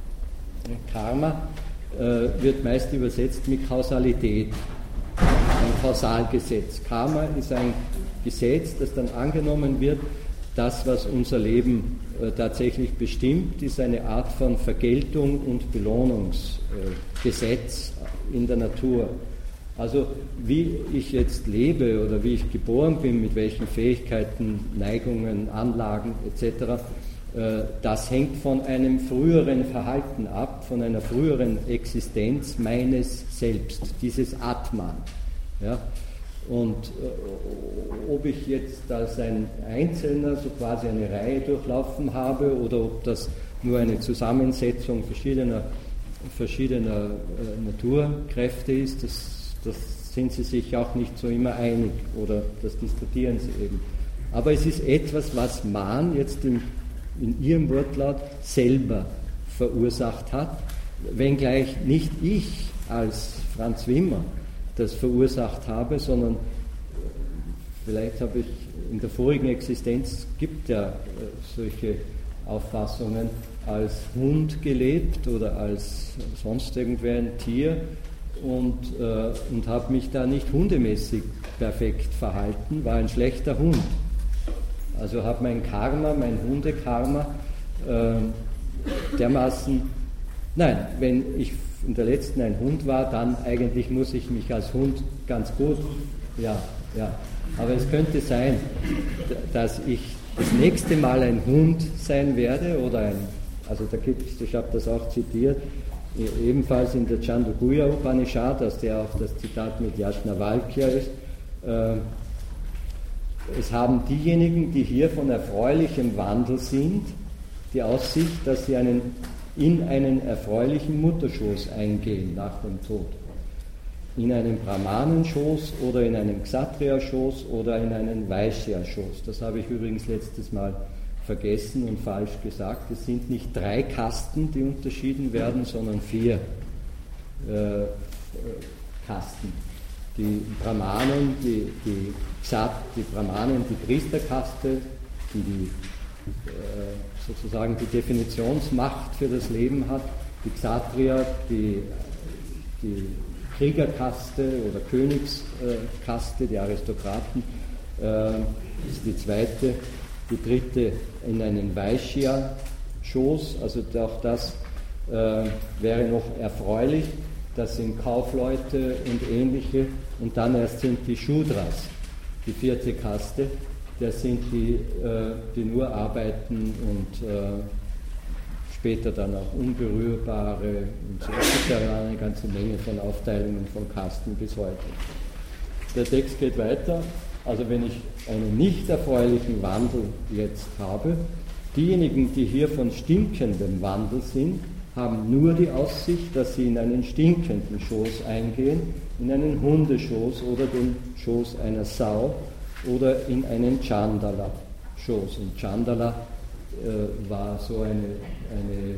Karma äh, wird meist übersetzt mit Kausalität, ein Kausalgesetz. Karma ist ein Gesetz, das dann angenommen wird, das, was unser Leben äh, tatsächlich bestimmt, ist eine Art von Vergeltung und Belohnungsgesetz äh, in der Natur. Also wie ich jetzt lebe oder wie ich geboren bin, mit welchen Fähigkeiten, Neigungen, Anlagen et cetera, äh, das hängt von einem früheren Verhalten ab, von einer früheren Existenz meines Selbst, dieses Atman. Ja? Und äh, ob ich jetzt als ein Einzelner so quasi eine Reihe durchlaufen habe oder ob das nur eine Zusammensetzung verschiedener, verschiedener äh, Naturkräfte ist, das, das sind sie sich auch nicht so immer einig oder das diskutieren sie eben. Aber es ist etwas, was man jetzt in, in ihrem Wortlaut selber verursacht hat, wenngleich nicht ich als Franz Wimmer das verursacht habe, sondern vielleicht habe ich in der vorigen Existenz, gibt ja solche Auffassungen, als Hund gelebt oder als sonst irgendwer ein Tier und, äh, und habe mich da nicht hundemäßig perfekt verhalten, war ein schlechter Hund. Also habe mein Karma, mein Hundekarma äh, dermaßen, nein, wenn ich in der letzten ein Hund war, dann eigentlich muss ich mich als Hund ganz gut, ja, ja. Aber es könnte sein, dass ich das nächste Mal ein Hund sein werde oder ein, also da gibt es, ich habe das auch zitiert, ebenfalls in der Chandogya Upanishad, aus der auch das Zitat mit Yajnavalkya ist, äh, es haben diejenigen, die hier von erfreulichem Wandel sind, die Aussicht, dass sie einen in einen erfreulichen Mutterschoß eingehen nach dem Tod. In einen Brahmanenschoß oder in einen Kshatriya-Schoß oder in einen Vaishya-Schoß. Das habe ich übrigens letztes Mal vergessen und falsch gesagt. Es sind nicht drei Kasten, die unterschieden werden, sondern vier äh, Kasten. Die Brahmanen, die, die Kshat, die Brahmanen, die Priesterkaste, die die sozusagen die Definitionsmacht für das Leben hat, die Kshatriya, die, die Kriegerkaste oder Königskaste, die Aristokraten, äh, ist die zweite, die dritte in einen Vaishya-Schoß, also auch das äh, wäre noch erfreulich, das sind Kaufleute und ähnliche, und dann erst sind die Shudras, die vierte Kaste. Das sind die, die nur arbeiten und später dann auch Unberührbare und so. Es gibt ja eine ganze Menge von Aufteilungen von Kasten bis heute. Der Text geht weiter. Also wenn ich einen nicht erfreulichen Wandel jetzt habe, diejenigen, die hier von stinkendem Wandel sind, haben nur die Aussicht, dass sie in einen stinkenden Schoß eingehen, in einen Hundeschoß oder den Schoß einer Sau, oder in einen Chandala-Schoß. Und Chandala äh, war so eine, eine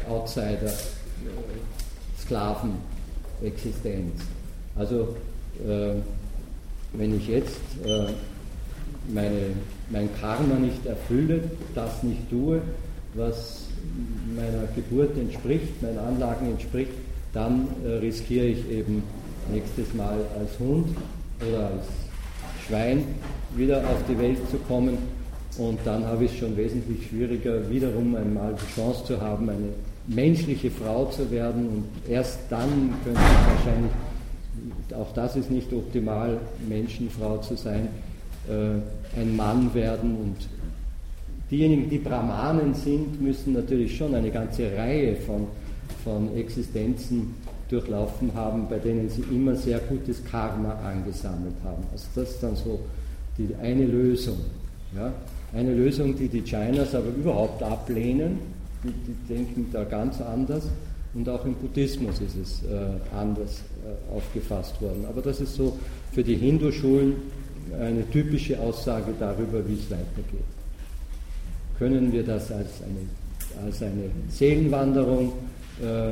Outsider-Sklaven-Existenz. Also äh, wenn ich jetzt äh, meine, mein Karma nicht erfülle, das nicht tue, was meiner Geburt entspricht, meinen Anlagen entspricht, dann äh, riskiere ich eben nächstes Mal als Hund oder als Schwein wieder auf die Welt zu kommen, und dann habe ich es schon wesentlich schwieriger, wiederum einmal die Chance zu haben, eine menschliche Frau zu werden, und erst dann könnte ich wahrscheinlich, auch das ist nicht optimal, Menschenfrau zu sein, äh, ein Mann werden. Und diejenigen, die Brahmanen sind, müssen natürlich schon eine ganze Reihe von, von Existenzen durchlaufen haben, bei denen sie immer sehr gutes Karma angesammelt haben. Also das ist dann so die eine Lösung. Ja? Eine Lösung, die die Jainas aber überhaupt ablehnen, die, die denken da ganz anders, und auch im Buddhismus ist es äh, anders äh, aufgefasst worden. Aber das ist so für die Hindu-Schulen eine typische Aussage darüber, wie es weitergeht. Können wir das als eine, als eine Seelenwanderung äh,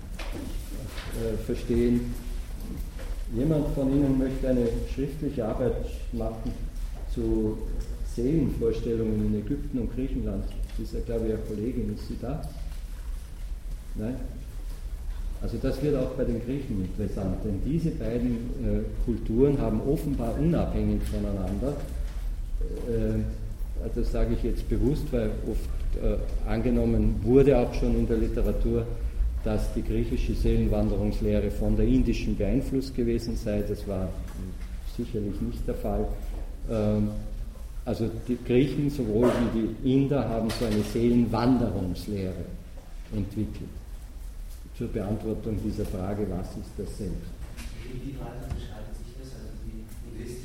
verstehen. Jemand von Ihnen möchte eine schriftliche Arbeit machen zu Seelenvorstellungen in Ägypten und Griechenland. Das ist ja, glaube ich, eine Kollegin. Ist sie da? Nein? Also das wird auch bei den Griechen interessant, denn diese beiden äh, Kulturen haben offenbar unabhängig voneinander, äh, das sage ich jetzt bewusst, weil oft äh, angenommen wurde auch schon in der Literatur, dass die griechische Seelenwanderungslehre von der indischen beeinflusst gewesen sei. Das war sicherlich nicht der Fall. Also die Griechen sowohl wie die Inder haben so eine Seelenwanderungslehre entwickelt. Zur Beantwortung dieser Frage, was ist das Selbst? Inwieweit unterscheidet sich das? Also die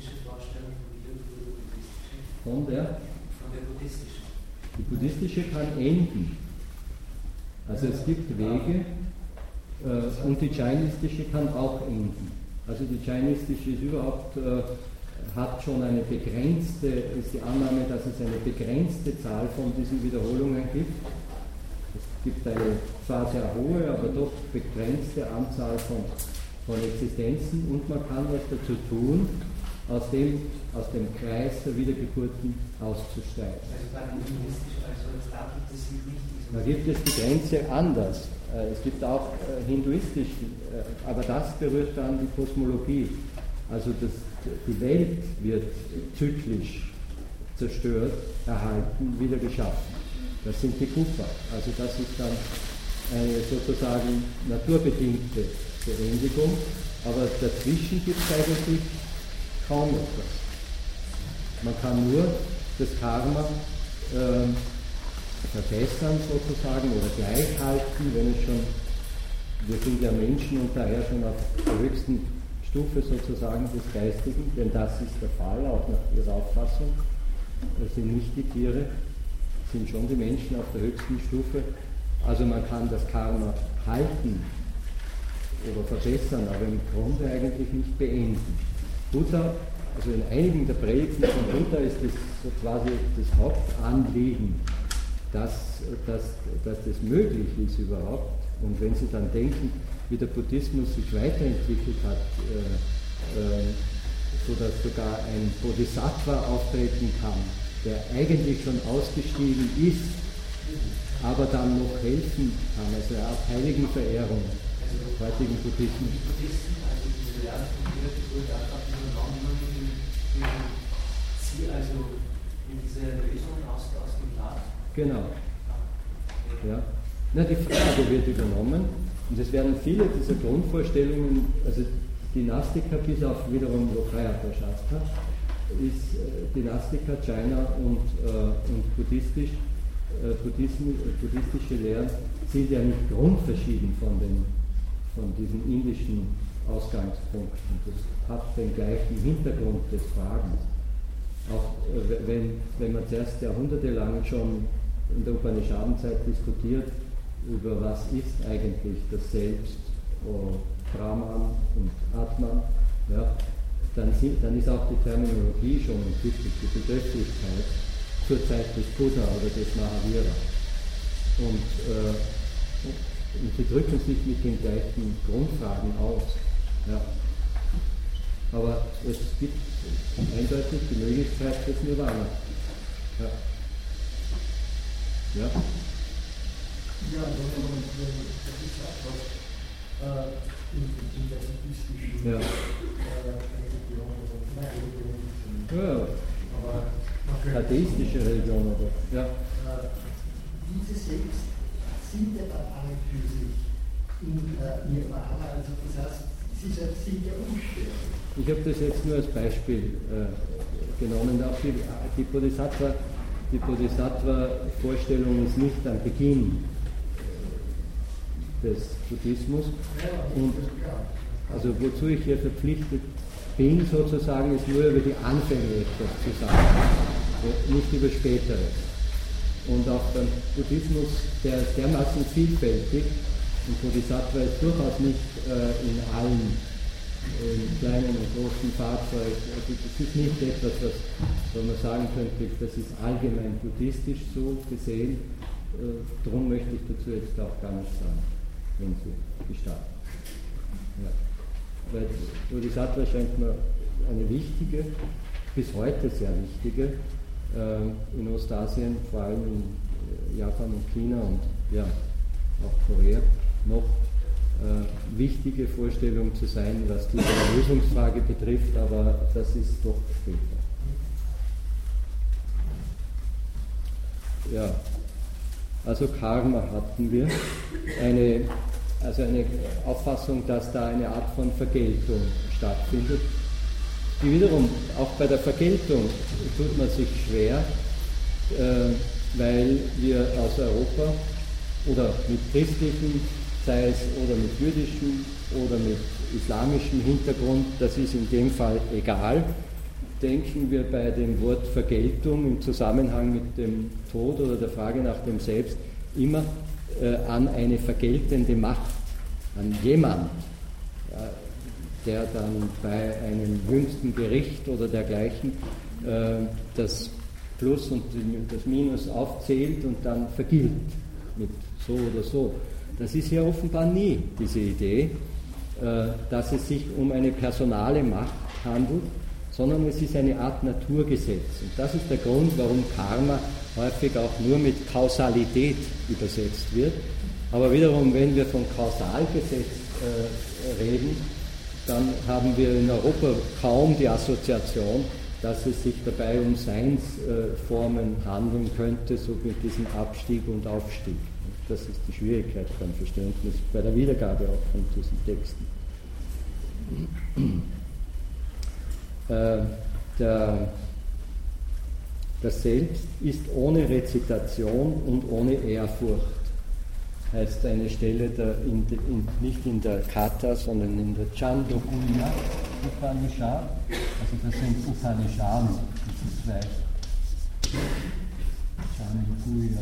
Von der? Von der buddhistischen. Die buddhistische kann enden. Also es gibt Wege äh, und die jainistische kann auch enden. Also die jainistische ist überhaupt, äh, hat schon eine begrenzte, ist die Annahme, dass es eine begrenzte Zahl von diesen Wiederholungen gibt. Es gibt eine zwar sehr hohe, aber doch begrenzte Anzahl von, von Existenzen und man kann was dazu tun, aus dem, aus dem Kreis der Wiedergeburten auszusteigen. Also bei den buddhistischen, also da gibt es nicht. Da gibt es die Grenze anders. Es gibt auch hinduistisch, aber das berührt dann die Kosmologie. Also das, die Welt wird zyklisch zerstört, erhalten, wieder geschaffen. Das sind die Kufa. Also das ist dann eine sozusagen naturbedingte Beendigung, aber dazwischen gibt es eigentlich kaum etwas. Man kann nur das Karma äh, verbessern sozusagen oder gleichhalten, wenn es schon, wir sind ja Menschen und daher schon auf der höchsten Stufe sozusagen des Geistigen, denn das ist der Fall, auch nach ihrer Auffassung. Das sind nicht die Tiere, sind schon die Menschen auf der höchsten Stufe. Also man kann das Karma halten oder verbessern, aber im Grunde eigentlich nicht beenden. Buddha, also in einigen der Predigten von Buddha ist das so quasi das Hauptanliegen, dass, dass, dass das möglich ist überhaupt. Und wenn Sie dann denken, wie der Buddhismus sich weiterentwickelt hat, äh, äh, sodass sogar ein Bodhisattva auftreten kann, der eigentlich schon ausgestiegen ist, aber dann noch helfen kann, also eine Art Heiligenverehrung des heutigen Buddhismus. Die Buddhisten, also diese Lehre von Wiedergeburt, auch übernommen, sie also in diese Lösung aus, aus dem Land. Genau. Ja. Na, die Frage wird übernommen und es werden viele dieser Grundvorstellungen, also die Nastika bis auf wiederum Lokayata Shastra, ist äh, die Nastika, Jaina und, äh, und buddhistisch, äh, Buddhismus, äh, buddhistische Lehren sind ja nicht grundverschieden von, den, von diesen indischen Ausgangspunkten. Das hat den gleichen Hintergrund des Fragens. Auch äh, wenn, wenn man zuerst jahrhundertelang schon in der Upanishadenzeit diskutiert, über was ist eigentlich das Selbst, oh, Brahman und Atman, ja, dann, sind, dann ist auch die Terminologie schon entwickelt, die Begrifflichkeit zur Zeit des Buddha oder des Mahavira. Und, äh, und sie drücken sich mit den gleichen Grundfragen aus. Ja. Aber es gibt eindeutig die Möglichkeit des Nirvana. Ja. Ja. Ja, das ist auch was äh, in, in der buddhistischen ja. äh, Religion oder nein, Religion ist ja. aber man könnte Atheistische Religion oder ja. Äh, diese selbst sind ja dann an und für sich in äh, Nirvana, also das heißt, sie sind ja unsterblich. Ich habe das jetzt nur als Beispiel äh, genommen. Auch die, die Bodhisattva, die Bodhisattva-Vorstellung ist nicht am Beginn des Buddhismus. Und also wozu ich hier verpflichtet bin, sozusagen, ist nur über die Anfänge etwas zu sagen, nicht über Späteres. Und auch beim Buddhismus, der ist dermaßen vielfältig, und Bodhisattva ist durchaus nicht äh, in allen in kleinen und großen Fahrzeugen. Also das ist nicht etwas, was, wo man sagen könnte, das ist allgemein buddhistisch so gesehen. Äh, darum möchte ich dazu jetzt auch gar nicht sagen, wenn Sie gestatten. Ja. Weil Bodhisattva scheint mir eine wichtige, bis heute sehr wichtige, äh, in Ostasien, vor allem in äh, Japan und China und ja, auch Korea, noch Äh, wichtige Vorstellung zu sein, was diese Lösungsfrage betrifft, aber das ist doch später. Ja, also Karma hatten wir, eine, also eine Auffassung, dass da eine Art von Vergeltung stattfindet, die wiederum auch bei der Vergeltung tut man sich schwer, äh, weil wir aus Europa oder mit christlichen, sei es oder mit jüdischem oder mit islamischem Hintergrund, das ist in dem Fall egal. denken wir bei dem Wort Vergeltung im Zusammenhang mit dem Tod oder der Frage nach dem Selbst immer äh, an eine vergeltende Macht, an jemand, ja, der dann bei einem jüngsten Gericht oder dergleichen äh, das Plus und das Minus aufzählt und dann vergilt mit so oder so. Das ist ja offenbar nie diese Idee, äh, dass es sich um eine personale Macht handelt, sondern es ist eine Art Naturgesetz. Und das ist der Grund, warum Karma häufig auch nur mit Kausalität übersetzt wird. Aber wiederum, wenn wir von Kausalgesetz äh, reden, dann haben wir in Europa kaum die Assoziation, dass es sich dabei um Seinsformen äh, handeln könnte, so mit diesem Abstieg und Aufstieg. Das ist die Schwierigkeit beim Verständnis, bei der Wiedergabe auch von diesen Texten. Äh, der, das Selbst ist ohne Rezitation und ohne Ehrfurcht, heißt eine Stelle der, in, in, nicht in der Kata, sondern in der Chandogya Upanishad, also das sind Upanishaden, diese zwei. Chandogya.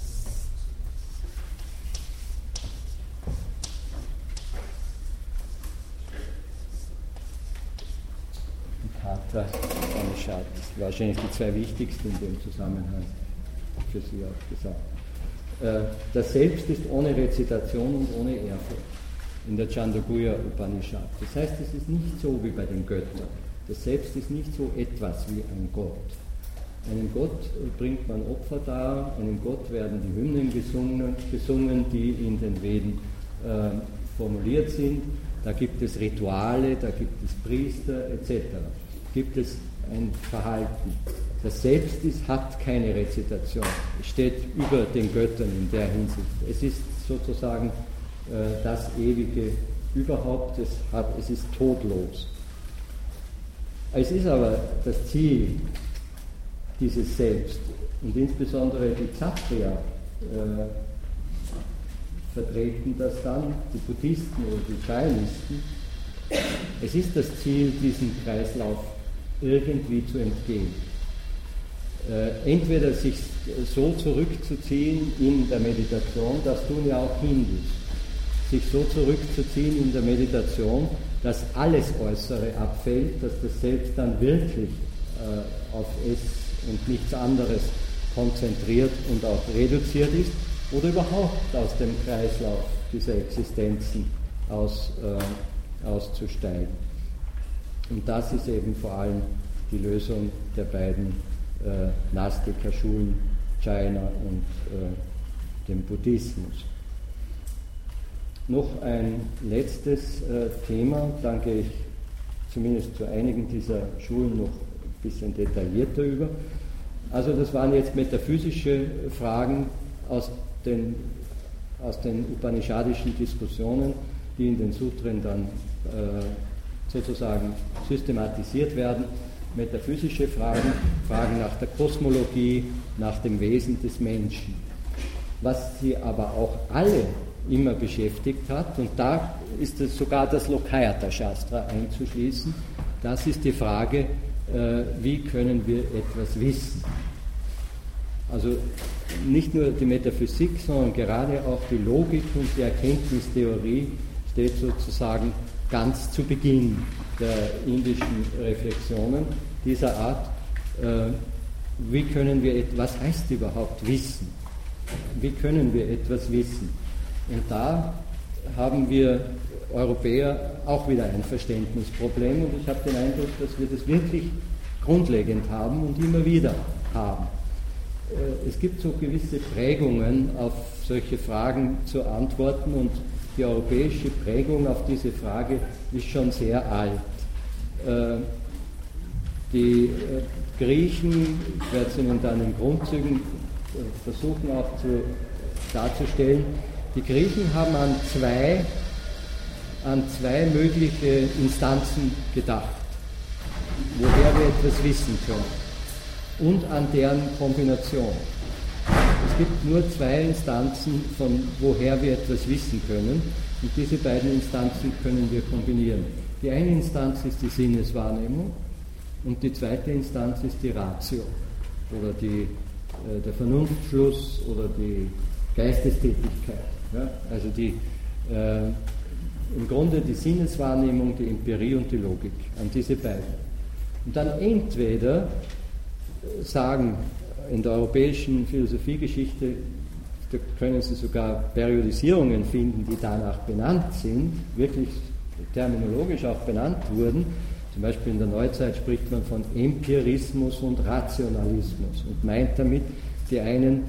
Kata Upanishad, das sind wahrscheinlich die zwei wichtigsten in dem Zusammenhang, für Sie auch gesagt. Das Selbst ist ohne Rezitation und ohne Ehrfurcht in der Chandogya Upanishad. Das heißt, es ist nicht so wie bei den Göttern. Das Selbst ist nicht so etwas wie ein Gott. Einem Gott bringt man Opfer dar, einem Gott werden die Hymnen gesungen, gesungen die in den Veden äh, formuliert sind. Da gibt es Rituale, da gibt es Priester et cetera. Gibt es ein Verhalten. Das Selbst ist, hat keine Rezitation. Es steht über den Göttern in der Hinsicht. Es ist sozusagen äh, das ewige Überhaupt, es, hat, es ist todlos. Es ist aber das Ziel dieses Selbst und insbesondere die Kshatriya äh, vertreten das dann, die Buddhisten oder die Jainisten. Es ist das Ziel, diesem Kreislauf irgendwie zu entgehen. Äh, entweder sich so zurückzuziehen in der Meditation, das tun ja auch Hindus, sich so zurückzuziehen in der Meditation, dass alles Äußere abfällt, dass das Selbst dann wirklich äh, auf es und nichts anderes konzentriert und auch reduziert ist, oder überhaupt aus dem Kreislauf dieser Existenzen aus, äh, auszusteigen. Und das ist eben vor allem die Lösung der beiden äh, Nastika-Schulen, Jaina und äh, dem Buddhismus. Noch ein letztes äh, Thema, dann gehe ich zumindest zu einigen dieser Schulen noch ein bisschen detaillierter über. Also das waren jetzt metaphysische Fragen aus den, aus den upanishadischen Diskussionen, die in den Sutren dann äh, sozusagen systematisiert werden. Metaphysische Fragen, Fragen nach der Kosmologie, nach dem Wesen des Menschen. Was sie aber auch alle immer beschäftigt hat, und da ist es sogar das Lokayata Shastra einzuschließen, das ist die Frage, äh, wie können wir etwas wissen? Also nicht nur die Metaphysik, sondern gerade auch die Logik und die Erkenntnistheorie steht sozusagen ganz zu Beginn der indischen Reflexionen dieser Art. Äh, wie können wir, was heißt überhaupt Wissen? Wie können wir etwas wissen? Und da haben wir Europäer auch wieder ein Verständnisproblem, und ich habe den Eindruck, dass wir das wirklich grundlegend haben und immer wieder haben. Es gibt so gewisse Prägungen, auf solche Fragen zu antworten, und die europäische Prägung auf diese Frage ist schon sehr alt. Die Griechen, ich werde es Ihnen dann in Grundzügen versuchen auch zu, darzustellen, die Griechen haben an zwei, an zwei mögliche Instanzen gedacht, woher wir etwas wissen können, und an deren Kombination. Es gibt nur zwei Instanzen, von woher wir etwas wissen können, und diese beiden Instanzen können wir kombinieren. Die eine Instanz ist die Sinneswahrnehmung, und die zweite Instanz ist die Ratio oder die, äh, der Vernunftschluss oder die Geistestätigkeit. Ja? Also die, äh, im Grunde die Sinneswahrnehmung, die Empirie und die Logik, an diese beiden. Und dann entweder sagen in der europäischen Philosophiegeschichte, da können Sie sogar Periodisierungen finden, die danach benannt sind, wirklich terminologisch auch benannt wurden. Zum Beispiel in der Neuzeit spricht man von Empirismus und Rationalismus und meint damit die einen,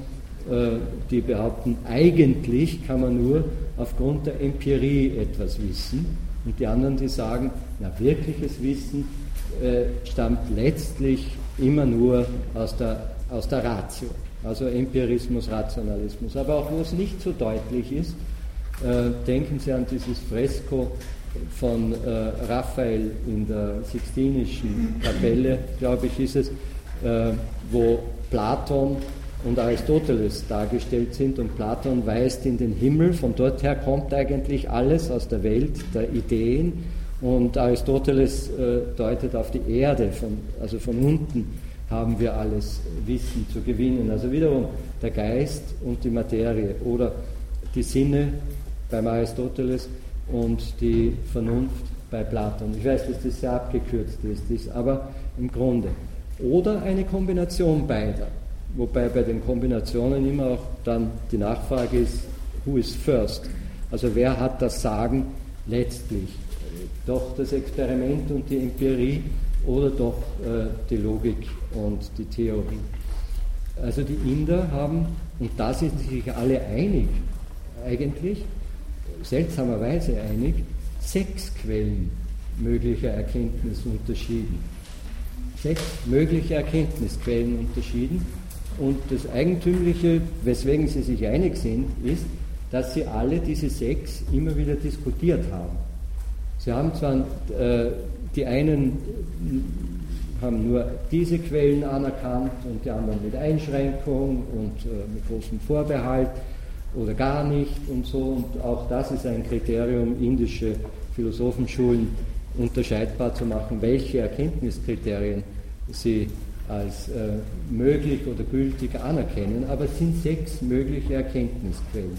die behaupten, eigentlich kann man nur aufgrund der Empirie etwas wissen, und die anderen, die sagen, na, wirkliches Wissen äh, stammt letztlich immer nur aus der, aus der Ratio, also Empirismus, Rationalismus. Aber auch wo es nicht so deutlich ist, äh, denken Sie an dieses Fresko von äh, Raphael in der Sixtinischen Kapelle, glaube ich, ist es, äh, wo Platon und Aristoteles dargestellt sind, und Platon weist in den Himmel, von dort her kommt eigentlich alles aus der Welt der Ideen, und Aristoteles äh, deutet auf die Erde, von, also von unten haben wir alles Wissen zu gewinnen. Also wiederum der Geist und die Materie oder die Sinne beim Aristoteles und die Vernunft bei Platon. Ich weiß, dass das sehr abgekürzt ist, ist aber im Grunde. Oder eine Kombination beider. Wobei bei den Kombinationen immer auch dann die Nachfrage ist, who is first? Also wer hat das Sagen letztlich? Doch das Experiment und die Empirie oder doch äh, die Logik und die Theorie? Also die Inder haben, und da sind sich alle einig, eigentlich, seltsamerweise einig, sechs Quellen möglicher Erkenntnis unterschieden. Sechs mögliche Erkenntnisquellen unterschieden. Und das Eigentümliche, weswegen sie sich einig sind, ist, dass sie alle diese sechs immer wieder diskutiert haben. Sie haben zwar, äh, die einen haben nur diese Quellen anerkannt und die anderen mit Einschränkung und äh, mit großem Vorbehalt oder gar nicht und so. Und auch das ist ein Kriterium, indische Philosophenschulen unterscheidbar zu machen, welche Erkenntniskriterien sie als äh, möglich oder gültig anerkennen, aber es sind sechs mögliche Erkenntnisquellen.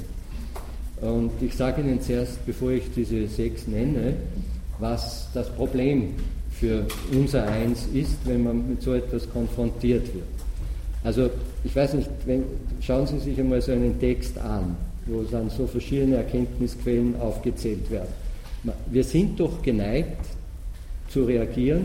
Und ich sage Ihnen zuerst, bevor ich diese sechs nenne, was das Problem für unser Eins ist, wenn man mit so etwas konfrontiert wird. Also, ich weiß nicht, wenn, schauen Sie sich einmal so einen Text an, wo dann so verschiedene Erkenntnisquellen aufgezählt werden. Wir sind doch geneigt zu reagieren,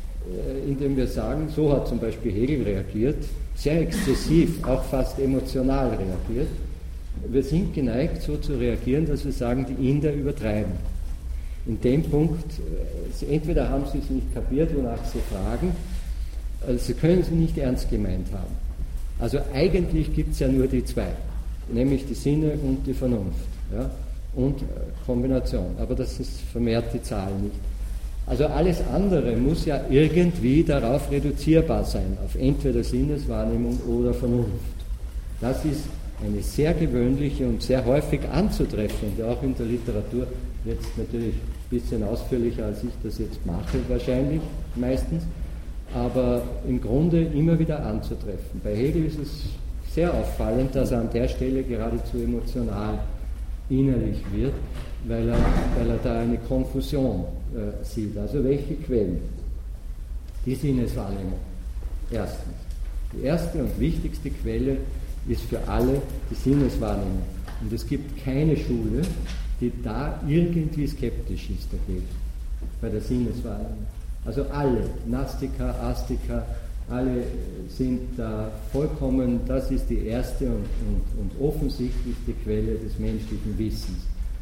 indem wir sagen, so hat zum Beispiel Hegel reagiert, sehr exzessiv, auch fast emotional reagiert. Wir sind geneigt, so zu reagieren, dass wir sagen, die Inder übertreiben. In dem Punkt, entweder haben sie es nicht kapiert, wonach sie fragen, also sie können es nicht ernst gemeint haben. Also eigentlich gibt es ja nur die zwei, nämlich die Sinne und die Vernunft, ja, und Kombination, aber das ist vermehrt die Zahl nicht. Also alles andere muss ja irgendwie darauf reduzierbar sein, auf entweder Sinneswahrnehmung oder Vernunft. Das ist eine sehr gewöhnliche und sehr häufig anzutreffende, auch in der Literatur, jetzt natürlich ein bisschen ausführlicher, als ich das jetzt mache, wahrscheinlich meistens, aber im Grunde immer wieder anzutreffen. Bei Hegel ist es sehr auffallend, dass er an der Stelle geradezu emotional innerlich wird, weil er, weil er da eine Konfusion äh, sieht. Also welche Quellen? Die Sinneswahrnehmung. Erstens. Die erste und wichtigste Quelle ist für alle die Sinneswahrnehmung. Und es gibt keine Schule, die da irgendwie skeptisch ist dagegen, bei der Sinneswahrnehmung. Also alle, Nastika, Astika, alle sind da vollkommen, das ist die erste und, und, und offensichtlichste Quelle des menschlichen Wissens.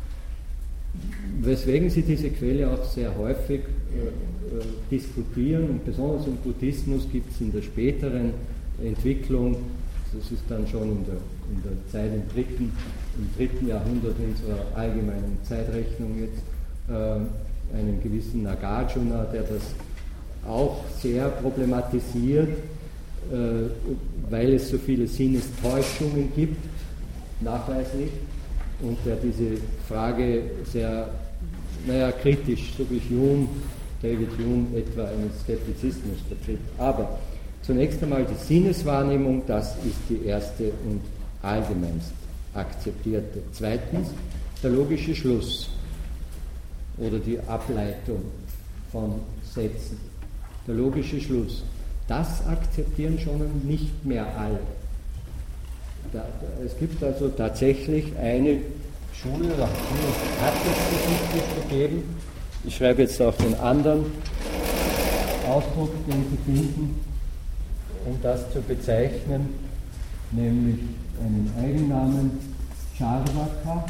Weswegen sie diese Quelle auch sehr häufig äh, äh, diskutieren, und besonders im Buddhismus gibt es in der späteren Entwicklung, das ist dann schon in der, in der Zeit im dritten, im dritten Jahrhundert unserer allgemeinen Zeitrechnung jetzt, äh, einen gewissen Nagarjuna, der das auch sehr problematisiert, äh, weil es so viele Sinnestäuschungen gibt, nachweislich, und der diese Frage sehr, naja, kritisch, so wie Hume David Hume etwa einen Skeptizismus vertritt. Aber zunächst einmal die Sinneswahrnehmung, das ist die erste und allgemeinst akzeptierte. Zweitens der logische Schluss oder die Ableitung von Sätzen. Der logische Schluss. Das akzeptieren schon nicht mehr alle. Da, es gibt also tatsächlich eine Schule, oder hat es geschichtlich gegeben. Ich schreibe jetzt auch den anderen Ausdruck, den Sie finden, um das zu bezeichnen, nämlich einen Eigennamen Charvaka.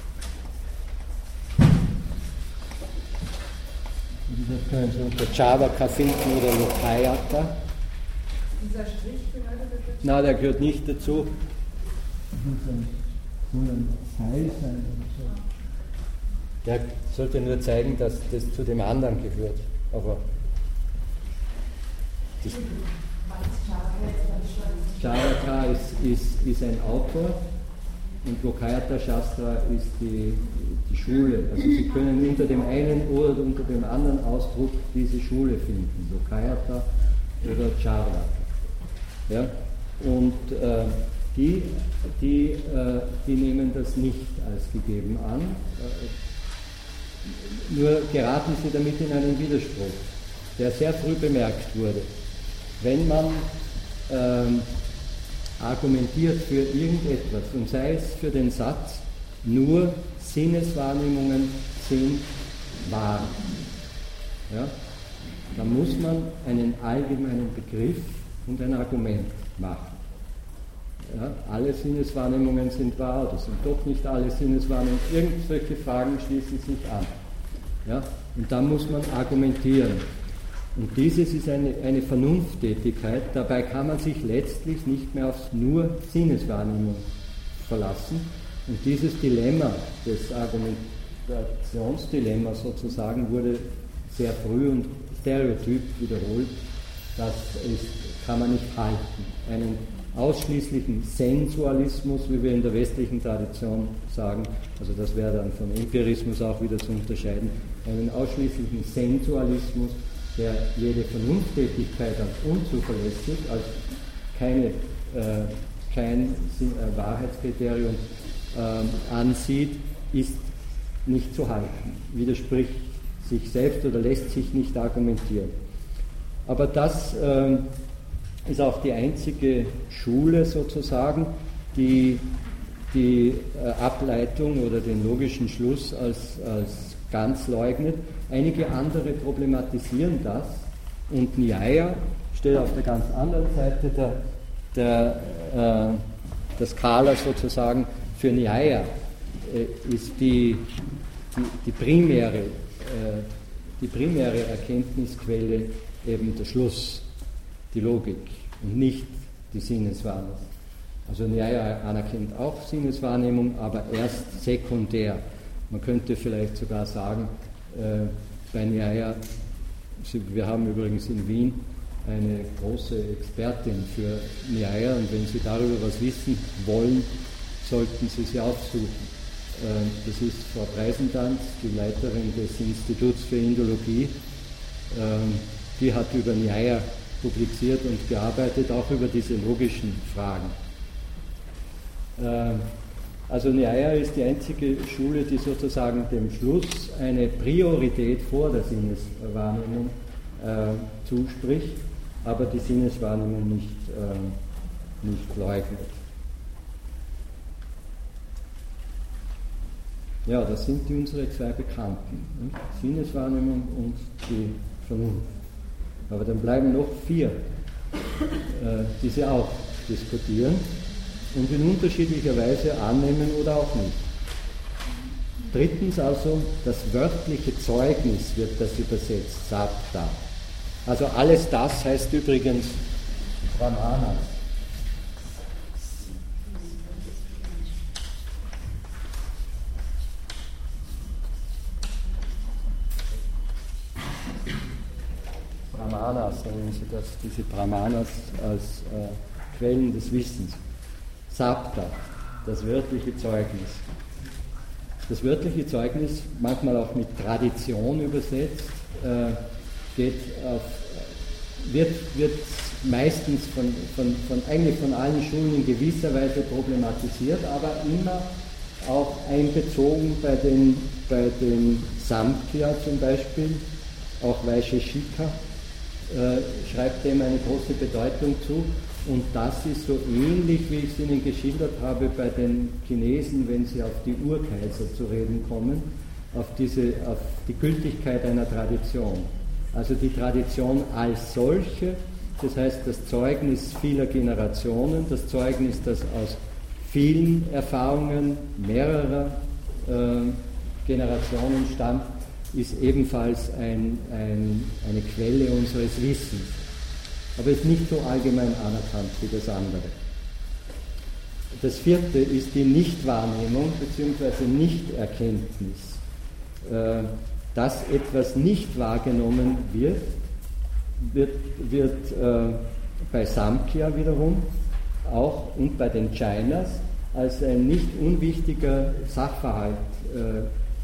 Das können Sie unter Charvaka finden oder Lokayata. Dieser Strich gehört dazu? Nein, der gehört nicht dazu. Das muss ein, nur ein Teil sein. Der sollte nur zeigen, dass das zu dem anderen gehört. Aber das Charvaka ist, ist, ist ein Autor und Lokayata Shastra ist die, die Schule. Also Sie können unter dem einen oder unter dem anderen Ausdruck diese Schule finden. Lokayata oder Charvaka. Ja? Und äh, die, die, äh, die nehmen das nicht als gegeben an. Äh, nur geraten sie damit in einen Widerspruch, der sehr früh bemerkt wurde. Wenn man ähm, argumentiert für irgendetwas, und sei es für den Satz, nur Sinneswahrnehmungen sind wahr, ja, dann muss man einen allgemeinen Begriff und ein Argument machen. Ja, alle Sinneswahrnehmungen sind wahr, oder sind doch nicht alle Sinneswahrnehmungen. Irgendwelche Fragen schließen sich an. Ja, und dann muss man argumentieren. Und dieses ist eine, eine Vernunfttätigkeit. Dabei kann man sich letztlich nicht mehr auf nur Sinneswahrnehmung verlassen. Und dieses Dilemma, das Argumentationsdilemma sozusagen, wurde sehr früh und stereotyp wiederholt. Das ist, kann man nicht halten. Einen ausschließlichen Sensualismus, wie wir in der westlichen Tradition sagen, also das wäre dann von Empirismus auch wieder zu unterscheiden, einen ausschließlichen Sensualismus, der jede Vernunfttätigkeit als unzuverlässig, als keine, äh, kein äh, Wahrheitskriterium äh, ansieht, ist nicht zu halten, widerspricht sich selbst oder lässt sich nicht argumentieren. Aber das äh, ist auch die einzige Schule sozusagen, die die äh, Ableitung oder den logischen Schluss als, als ganz leugnet. Einige andere problematisieren das und Nyaya steht auf der ganz anderen Seite der, der, äh, der Skala sozusagen. Für Nyaya äh, ist die, die, die, primäre, äh, die primäre Erkenntnisquelle eben der Schluss, die Logik und nicht die Sinneswahrnehmung. Also Nyaya anerkennt auch Sinneswahrnehmung, aber erst sekundär. Man könnte vielleicht sogar sagen, äh, bei Nyaya, wir haben übrigens in Wien eine große Expertin für Nyaya und wenn Sie darüber was wissen wollen, sollten Sie sie aufsuchen. Äh, das ist Frau Preisentanz, die Leiterin des Instituts für Indologie. Äh, die hat über Nyaya publiziert und gearbeitet, auch über diese logischen Fragen. Äh, Also Nyaya ist die einzige Schule, die sozusagen dem Schluss eine Priorität vor der Sinneswahrnehmung äh, zuspricht, aber die Sinneswahrnehmung nicht, äh, nicht leugnet. Ja, das sind die unsere zwei Bekannten, ne? Sinneswahrnehmung und die Vernunft. Aber dann bleiben noch vier, äh, die Sie auch diskutieren und in unterschiedlicher Weise annehmen oder auch nicht. Drittens also, das wörtliche Zeugnis wird das übersetzt, Sabda. Also alles das heißt übrigens Brahmanas. Brahmanas nennen Sie das, diese Brahmanas als äh, Quellen des Wissens. Sabda, das wörtliche Zeugnis. Das wörtliche Zeugnis, manchmal auch mit Tradition übersetzt, äh, geht auf, wird, wird meistens von, von, von, eigentlich von allen Schulen in gewisser Weise problematisiert, aber immer auch einbezogen bei den, bei den Samkhya zum Beispiel, auch Vaisheshika äh, schreibt dem eine große Bedeutung zu. Und das ist so ähnlich, wie ich es Ihnen geschildert habe, bei den Chinesen, wenn sie auf die Urkaiser zu reden kommen, auf, diese, auf die Gültigkeit einer Tradition. Also die Tradition als solche, das heißt das Zeugnis vieler Generationen, das Zeugnis, das aus vielen Erfahrungen mehrerer äh, Generationen stammt, ist ebenfalls ein, ein, eine Quelle unseres Wissens. Aber ist nicht so allgemein anerkannt wie das andere. Das vierte ist die Nichtwahrnehmung bzw. Nichterkenntnis. Äh, dass etwas nicht wahrgenommen wird, wird, wird äh, bei Samkhya wiederum auch und bei den Jainas als ein nicht unwichtiger Sachverhalt äh,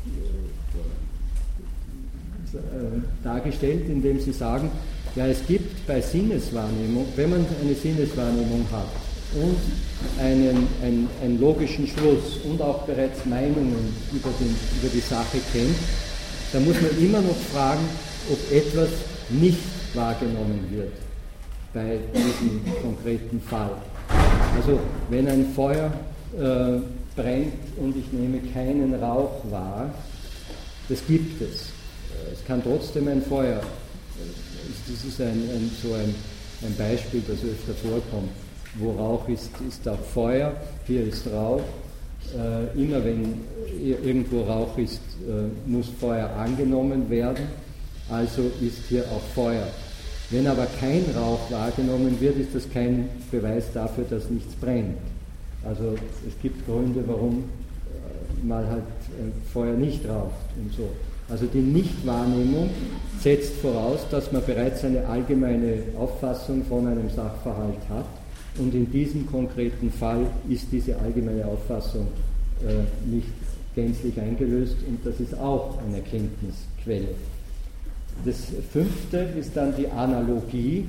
äh, dargestellt, indem sie sagen, ja, es gibt bei Sinneswahrnehmung, wenn man eine Sinneswahrnehmung hat und einen, einen, einen logischen Schluss und auch bereits Meinungen über, den, über die Sache kennt, dann muss man immer noch fragen, ob etwas nicht wahrgenommen wird bei diesem konkreten Fall. Also wenn ein Feuer äh, brennt und ich nehme keinen Rauch wahr, das gibt es. Es kann trotzdem ein Feuer. Das ist ein, ein, so ein, ein Beispiel, das öfter vorkommt. Wo Rauch ist, ist auch Feuer, hier ist Rauch. Äh, immer wenn irgendwo Rauch ist, äh, muss Feuer angenommen werden, also ist hier auch Feuer. Wenn aber kein Rauch wahrgenommen wird, ist das kein Beweis dafür, dass nichts brennt. Also es gibt Gründe, warum äh, man halt äh, Feuer nicht raucht und so. Also die Nichtwahrnehmung setzt voraus, dass man bereits eine allgemeine Auffassung von einem Sachverhalt hat. Und in diesem konkreten Fall ist diese allgemeine Auffassung äh, nicht gänzlich eingelöst und das ist auch eine Erkenntnisquelle. Das fünfte ist dann die Analogie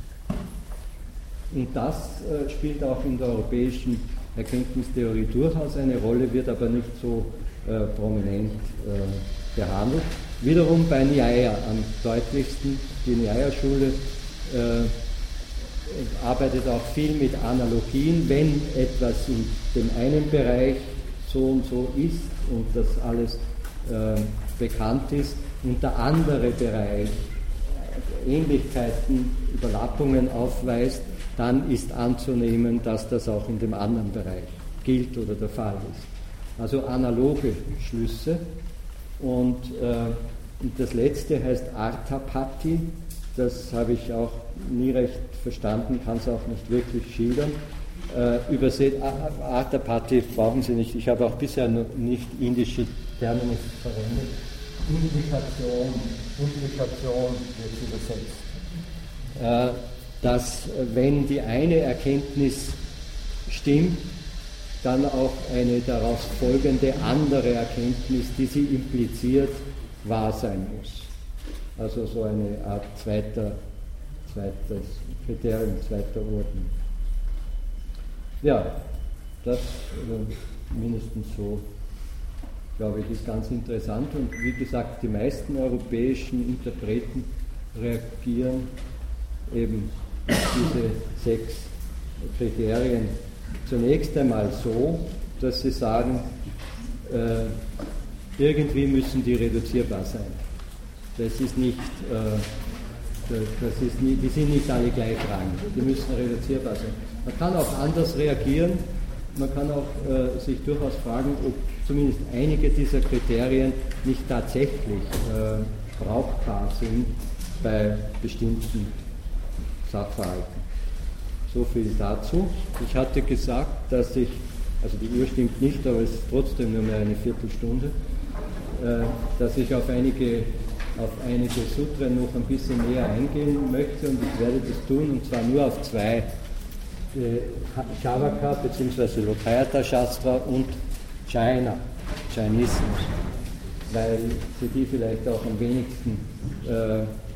und das äh, spielt auch in der europäischen Erkenntnistheorie durchaus eine Rolle, wird aber nicht so äh, prominent äh, behandelt. Wiederum bei Nyaya am deutlichsten, die Nyaya-Schule äh, arbeitet auch viel mit Analogien, wenn etwas in dem einen Bereich so und so ist und das alles äh, bekannt ist und der andere Bereich Ähnlichkeiten, Überlappungen aufweist, dann ist anzunehmen, dass das auch in dem anderen Bereich gilt oder der Fall ist. Also analoge Schlüsse. Und, äh, und das letzte heißt Arthapati. Das habe ich auch nie recht verstanden, kann es auch nicht wirklich schildern. Äh, übersetzt, Arthapati brauchen Sie nicht, ich habe auch bisher noch nicht indische Terminus verwendet. Implikation, Implikation wird übersetzt. Äh, dass, wenn die eine Erkenntnis stimmt, dann auch eine daraus folgende andere Erkenntnis, die sie impliziert, wahr sein muss. Also so eine Art zweiter, zweites Kriterium, zweiter Ordnung. Ja, das äh, mindestens so, glaube ich, ist ganz interessant. Und wie gesagt, die meisten europäischen Interpreten reagieren eben auf diese sechs Kriterien zunächst einmal so, dass sie sagen, äh, irgendwie müssen die reduzierbar sein. Das ist nicht, äh, das ist nie, die sind nicht alle gleichrangig, die müssen reduzierbar sein. Man kann auch anders reagieren, man kann auch äh, sich durchaus fragen, ob zumindest einige dieser Kriterien nicht tatsächlich äh, brauchbar sind bei bestimmten Sachverhalten. So viel dazu. Ich hatte gesagt, dass ich, also die Uhr stimmt nicht, aber es ist trotzdem nur mehr eine Viertelstunde, äh, dass ich auf einige, auf einige Sutren noch ein bisschen näher eingehen möchte und ich werde das tun und zwar nur auf zwei, äh, Chavaka bzw. Lokayata Shastra und Jaina, Jainismus, weil für die vielleicht auch am wenigsten äh,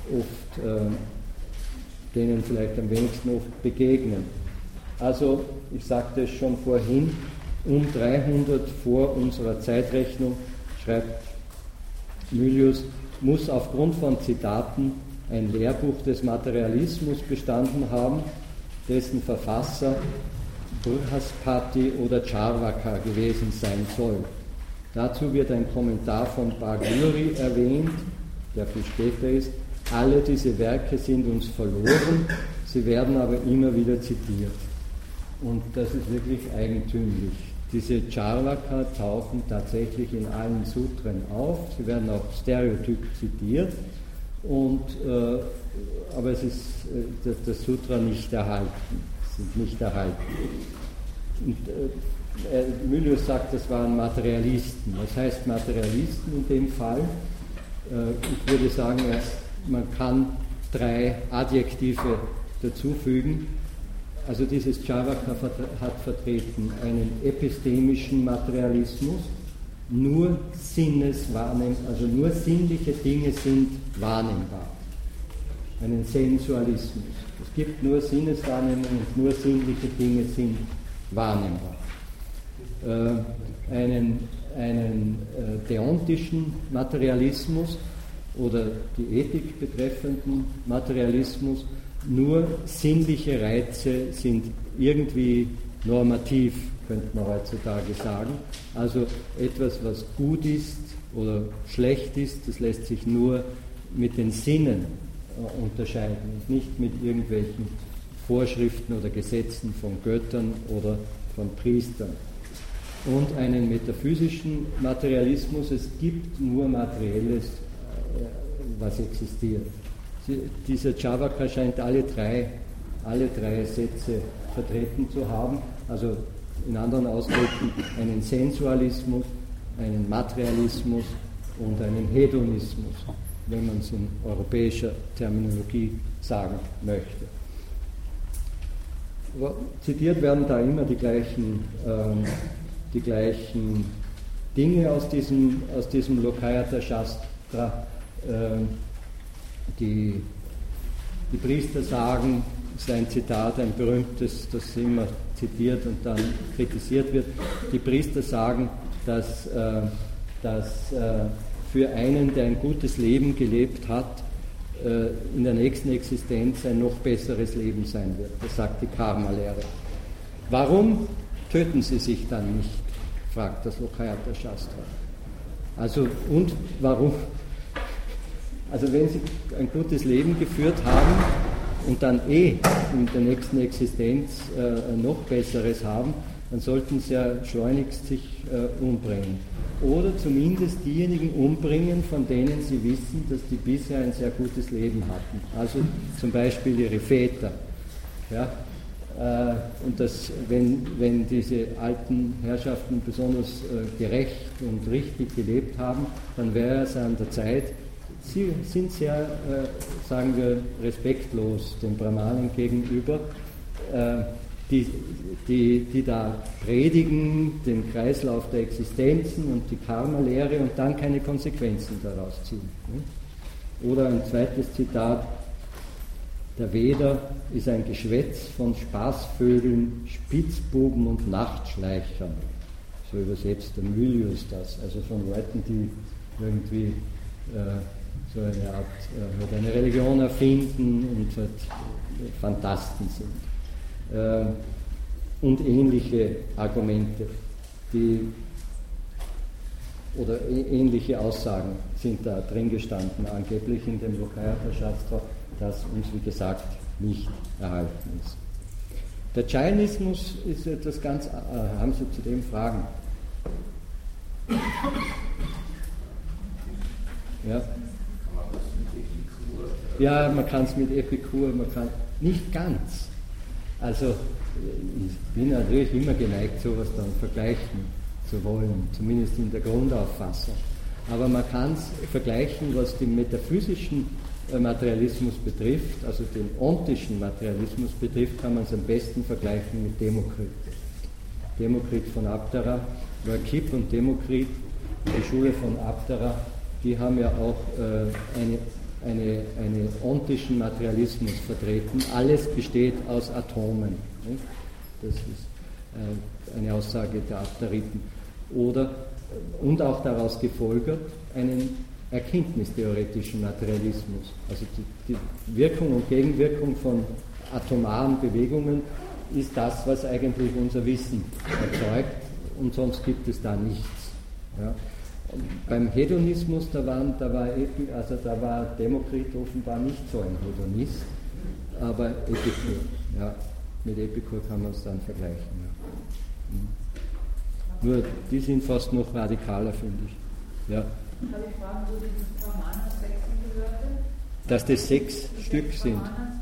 oft, äh, denen vielleicht am wenigsten oft begegnen. Also, ich sagte es schon vorhin, um dreihundert vor unserer Zeitrechnung, schreibt Mylius, muss aufgrund von Zitaten ein Lehrbuch des Materialismus bestanden haben, dessen Verfasser Brihaspati oder Charvaka gewesen sein soll. Dazu wird ein Kommentar von Bhaguri erwähnt, der viel später ist. Alle diese Werke sind uns verloren, sie werden aber immer wieder zitiert. Und das ist wirklich eigentümlich. Diese Charvaka tauchen tatsächlich in allen Sutren auf, sie werden auch stereotyp zitiert, und, äh, aber es ist äh, das, das Sutra nicht erhalten, sind nicht erhalten. Und, äh, Mylius sagt, das waren Materialisten. Was heißt Materialisten in dem Fall? Äh, ich würde sagen, man kann drei Adjektive dazufügen. Also dieses Charvaka hat vertreten einen epistemischen Materialismus, nur Sinneswahrnehmung, also nur sinnliche Dinge sind wahrnehmbar. Einen Sensualismus. Es gibt nur Sinneswahrnehmung und nur sinnliche Dinge sind wahrnehmbar. Äh, einen einen äh, deontischen Materialismus oder die Ethik betreffenden Materialismus, nur sinnliche Reize sind irgendwie normativ, könnte man heutzutage sagen. Also etwas, was gut ist oder schlecht ist, das lässt sich nur mit den Sinnen äh, unterscheiden, nicht mit irgendwelchen Vorschriften oder Gesetzen von Göttern oder von Priestern. Und einen metaphysischen Materialismus, es gibt nur Materielles, was existiert. Dieser Charvaka scheint alle drei, alle drei Sätze vertreten zu haben, also in anderen Ausdrücken einen Sensualismus, einen Materialismus und einen Hedonismus, wenn man es in europäischer Terminologie sagen möchte. Zitiert werden da immer die gleichen ähm, die gleichen Dinge aus diesem, aus diesem Lokayata Shastra. Äh, die, die Priester sagen, das ist ein Zitat, ein berühmtes, das immer zitiert und dann kritisiert wird. Die Priester sagen, dass, äh, dass äh, für einen, der ein gutes Leben gelebt hat, äh, in der nächsten Existenz ein noch besseres Leben sein wird. Das sagt die Karma-Lehre. Warum töten sie sich dann nicht? Fragt das Lokayata Shastra. Also, und warum? Also, wenn sie ein gutes Leben geführt haben und dann eh in der nächsten Existenz äh, ein noch besseres haben, dann sollten sie ja schleunigst sich äh, umbringen. Oder zumindest diejenigen umbringen, von denen sie wissen, dass die bisher ein sehr gutes Leben hatten. Also zum Beispiel ihre Väter. Ja? Und das, wenn, wenn diese alten Herrschaften besonders äh, gerecht und richtig gelebt haben, dann wäre es an der Zeit, sie sind sehr, äh, sagen wir, respektlos den Brahmanen gegenüber, äh, die, die, die da predigen, den Kreislauf der Existenzen und die Karma-Lehre und dann keine Konsequenzen daraus ziehen. Oder ein zweites Zitat: Der Veda ist ein Geschwätz von Spaßvögeln, Spitzbuben und Nachtschleichern. So übersetzt der Mylius das. Also von Leuten, die irgendwie äh, so eine Art, äh, eine Religion erfinden und halt Phantasten sind. Äh, und ähnliche Argumente, die oder ähnliche Aussagen sind da drin gestanden, angeblich in dem Lokayata Shastra, das uns, wie gesagt, nicht erhalten ist. Der Jainismus ist etwas ganz, äh, haben Sie zu dem Fragen? Ja, ja, man kann es mit Epikur, man kann nicht ganz. Also ich bin natürlich immer geneigt, sowas dann vergleichen zu wollen, zumindest in der Grundauffassung. Aber man kann es vergleichen, was den metaphysischen Materialismus betrifft, also den ontischen Materialismus betrifft, kann man es am besten vergleichen mit Demokrit. Demokrit von Abdera, weil Kipp und Demokrit, die Schule von Abdera, die haben ja auch äh, eine, eine, einen ontischen Materialismus vertreten. Alles besteht aus Atomen. Nicht? Das ist äh, eine Aussage der Abderiten. Oder, und auch daraus gefolgert, einen erkenntnistheoretischen Materialismus. Also die, die Wirkung und Gegenwirkung von atomaren Bewegungen ist das, was eigentlich unser Wissen erzeugt, und sonst gibt es da nichts. Ja. Beim Hedonismus, da, waren, da, war, also da war Demokrit offenbar nicht so ein Hedonist, aber Epikur, ja, mit Epikur kann man es dann vergleichen. Ja. Nur die sind fast noch radikaler, finde ich. Ja. Kann ich fragen, wo die Brahmanas sechs gehörte? Dass das sechs Stück sind.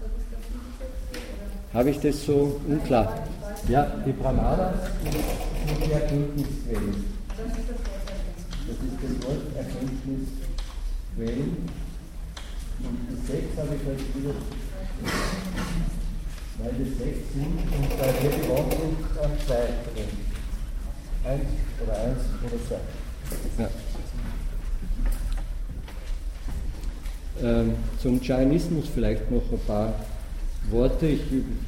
Habe ich das so unklar? Ja, die Brahmanas sind die Erkenntnisquellen. Das ist das Wort Erkenntnisquellen. Und die sechs habe ich halt wieder, weil das sechs sind und da wird die Wortdruck an zwei drin. Eins oder eins oder zwei. Ja. Ähm, zum Jainismus vielleicht noch ein paar Worte. Ich,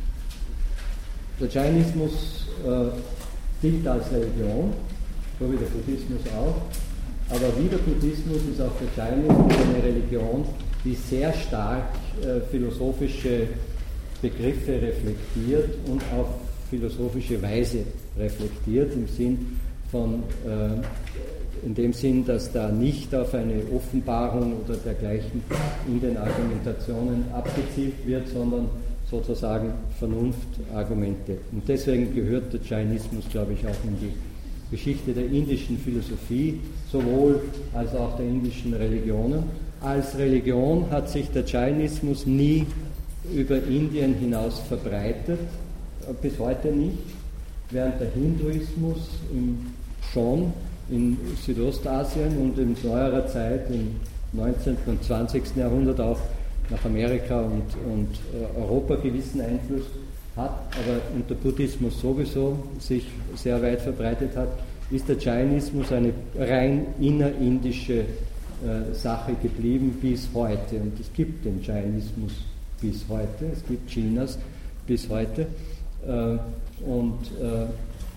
der Jainismus äh, gilt als Religion, so wie der Buddhismus auch, aber wie der Buddhismus ist auch der Jainismus eine Religion, die sehr stark äh, philosophische Begriffe reflektiert und auf philosophische Weise reflektiert, im Sinn von äh, in dem Sinn, dass da nicht auf eine Offenbarung oder dergleichen in den Argumentationen abgezielt wird, sondern sozusagen Vernunftargumente. Und deswegen gehört der Jainismus, glaube ich, auch in die Geschichte der indischen Philosophie, sowohl als auch der indischen Religionen. Als Religion hat sich der Jainismus nie über Indien hinaus verbreitet, bis heute nicht, während der Hinduismus im, schon in Südostasien und in neuerer Zeit im neunzehnten und zwanzigsten Jahrhundert auch nach Amerika und, und äh, Europa gewissen Einfluss hat, aber und der Buddhismus sowieso sich sehr weit verbreitet hat, ist der Jainismus eine rein innerindische äh, Sache geblieben bis heute. Und es gibt den Jainismus bis heute, es gibt Chinas bis heute. Äh, und äh,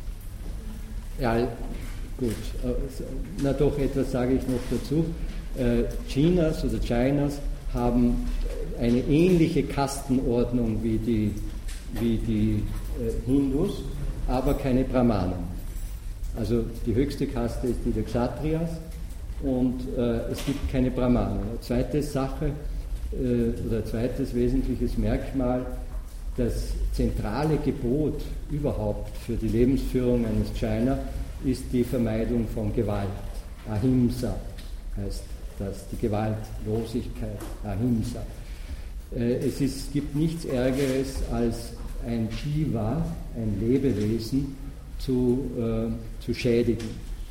ja, gut, äh, na doch, etwas sage ich noch dazu. Äh, Chinas oder Chinas haben eine ähnliche Kastenordnung wie die, wie die äh, Hindus, aber keine Brahmanen. Also die höchste Kaste ist die der Kshatriyas und äh, es gibt keine Brahmanen. Eine zweite Sache äh, oder zweites wesentliches Merkmal, das zentrale Gebot überhaupt für die Lebensführung eines Jaina ist die Vermeidung von Gewalt. Ahimsa heißt das, die Gewaltlosigkeit, Ahimsa. Es ist, gibt nichts Ärgeres, als ein Jiva, ein Lebewesen, zu, äh, zu schädigen.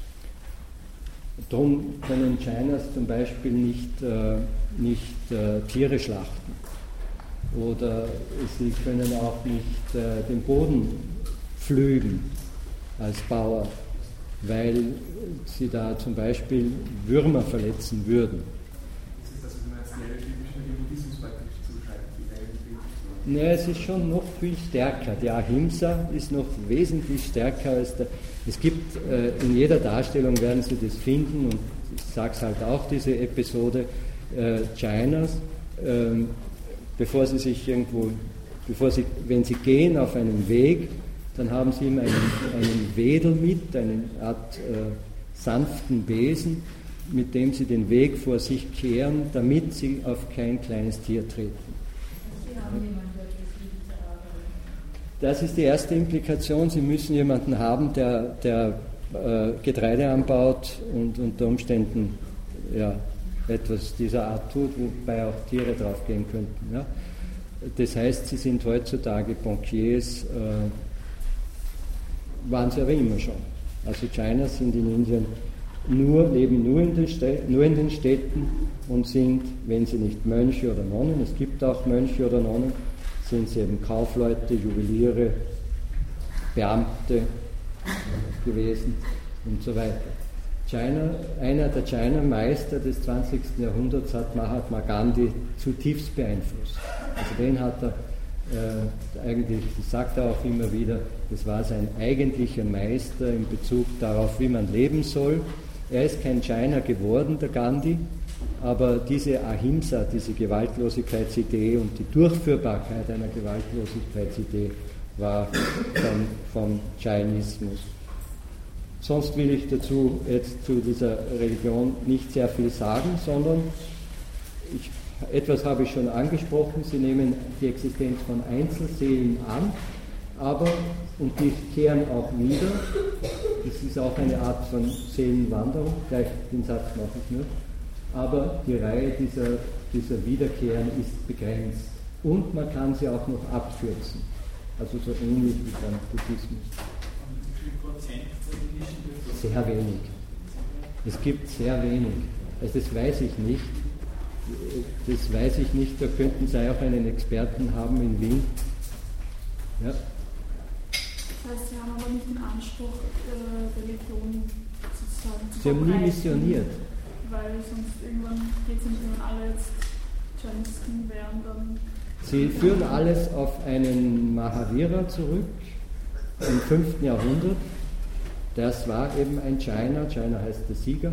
Darum können Jainas zum Beispiel nicht, äh, nicht äh, Tiere schlachten. Oder sie können auch nicht äh, den Boden pflügen als Bauer, weil sie da zum Beispiel Würmer verletzen würden. Ist das, was man als stereotypischen Buddhismus praktisch zuschreibt? Ja, es ist schon noch viel stärker. Die Ahimsa ist noch wesentlich stärker als der. Es gibt äh, in jeder Darstellung, werden Sie das finden, und ich sage es halt auch, diese Episode äh, Jainas, ähm, bevor Sie sich irgendwo, bevor Sie, wenn Sie gehen auf einem Weg, dann haben Sie immer einen, einen Wedel mit, eine Art äh, sanften Besen, mit dem Sie den Weg vor sich kehren, damit Sie auf kein kleines Tier treten. Sie haben jemanden, der das liebt, arbeiten. Das ist die erste Implikation. Sie müssen jemanden haben, der, der äh, Getreide anbaut und unter Umständen ja, etwas dieser Art tut, wobei auch Tiere draufgehen könnten. Ja. Das heißt, sie sind heutzutage Bankiers, äh, waren sie aber immer schon. Also Jainas sind in Indien nur, leben nur in, den Städten, nur in den Städten und sind, wenn sie nicht Mönche oder Nonnen, es gibt auch Mönche oder Nonnen, sind sie eben Kaufleute, Juweliere, Beamte gewesen und so weiter. China, einer der China-Meister des zwanzigsten Jahrhunderts hat Mahatma Gandhi zutiefst beeinflusst. Also den hat er äh, eigentlich, das sagt er auch immer wieder, das war sein eigentlicher Meister in Bezug darauf, wie man leben soll. Er ist kein China geworden, der Gandhi, aber diese Ahimsa, diese Gewaltlosigkeitsidee und die Durchführbarkeit einer Gewaltlosigkeitsidee war vom, vom Jainismus. Sonst will ich dazu jetzt zu dieser Religion nicht sehr viel sagen, sondern ich, etwas habe ich schon angesprochen, sie nehmen die Existenz von Einzelseelen an, aber, und die kehren auch wieder, das ist auch eine Art von Seelenwanderung, gleich den Satz mache ich nur, aber die Reihe dieser, dieser Wiederkehren ist begrenzt und man kann sie auch noch abkürzen, also so ähnlich wie beim Buddhismus. Sehr wenig. Es gibt sehr wenig. Also das weiß ich nicht. Das weiß ich nicht. Da könnten Sie auch einen Experten haben in Wien. Ja. Das heißt, Sie haben aber nicht den Anspruch, äh, Religion sozusagen zu Sie haben nie missioniert. Weil sonst irgendwann geht es nicht, wenn alle jetzt Jainisten wären, dann... Sie führen alles auf einen Mahavira zurück im fünften Jahrhundert. Das war eben ein China, China heißt der Sieger,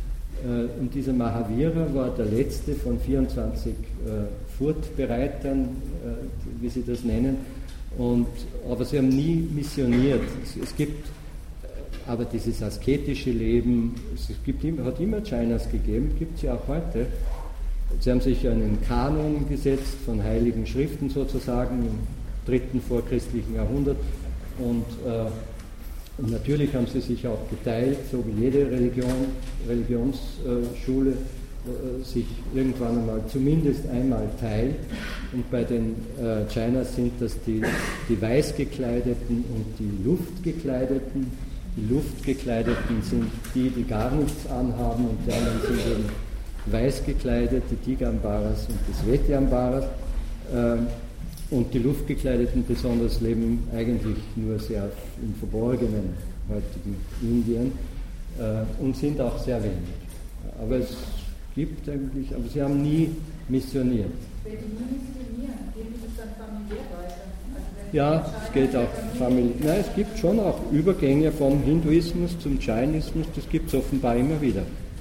und dieser Mahavira war der letzte von vierundzwanzig Furtbereitern, wie sie das nennen, und, aber sie haben nie missioniert. Es, es gibt aber dieses asketische Leben, es gibt, hat immer Chinas gegeben, gibt es ja auch heute. Sie haben sich einen Kanon gesetzt von heiligen Schriften sozusagen im dritten vorchristlichen Jahrhundert und äh, Und natürlich haben sie sich auch geteilt, so wie jede Religion, Religionsschule äh, sich irgendwann einmal zumindest einmal teilt. Und bei den äh, Chinas sind das die, die Weißgekleideten und die Luftgekleideten. Die Luftgekleideten sind die, die gar nichts anhaben, und die anderen sind eben Weißgekleidet, die Digambaras und die Svetambaras. Ähm, Und die Luftgekleideten besonders leben eigentlich nur sehr im Verborgenen heutigen Indien äh, und sind auch sehr wenig. Aber es gibt eigentlich, aber sie haben nie missioniert. Wenn die nie missionieren, geben sie es dann familiär weiter? Also ja, es geht auch familiär. Nein, es gibt schon auch Übergänge vom Hinduismus zum Jainismus, das gibt es offenbar immer wieder.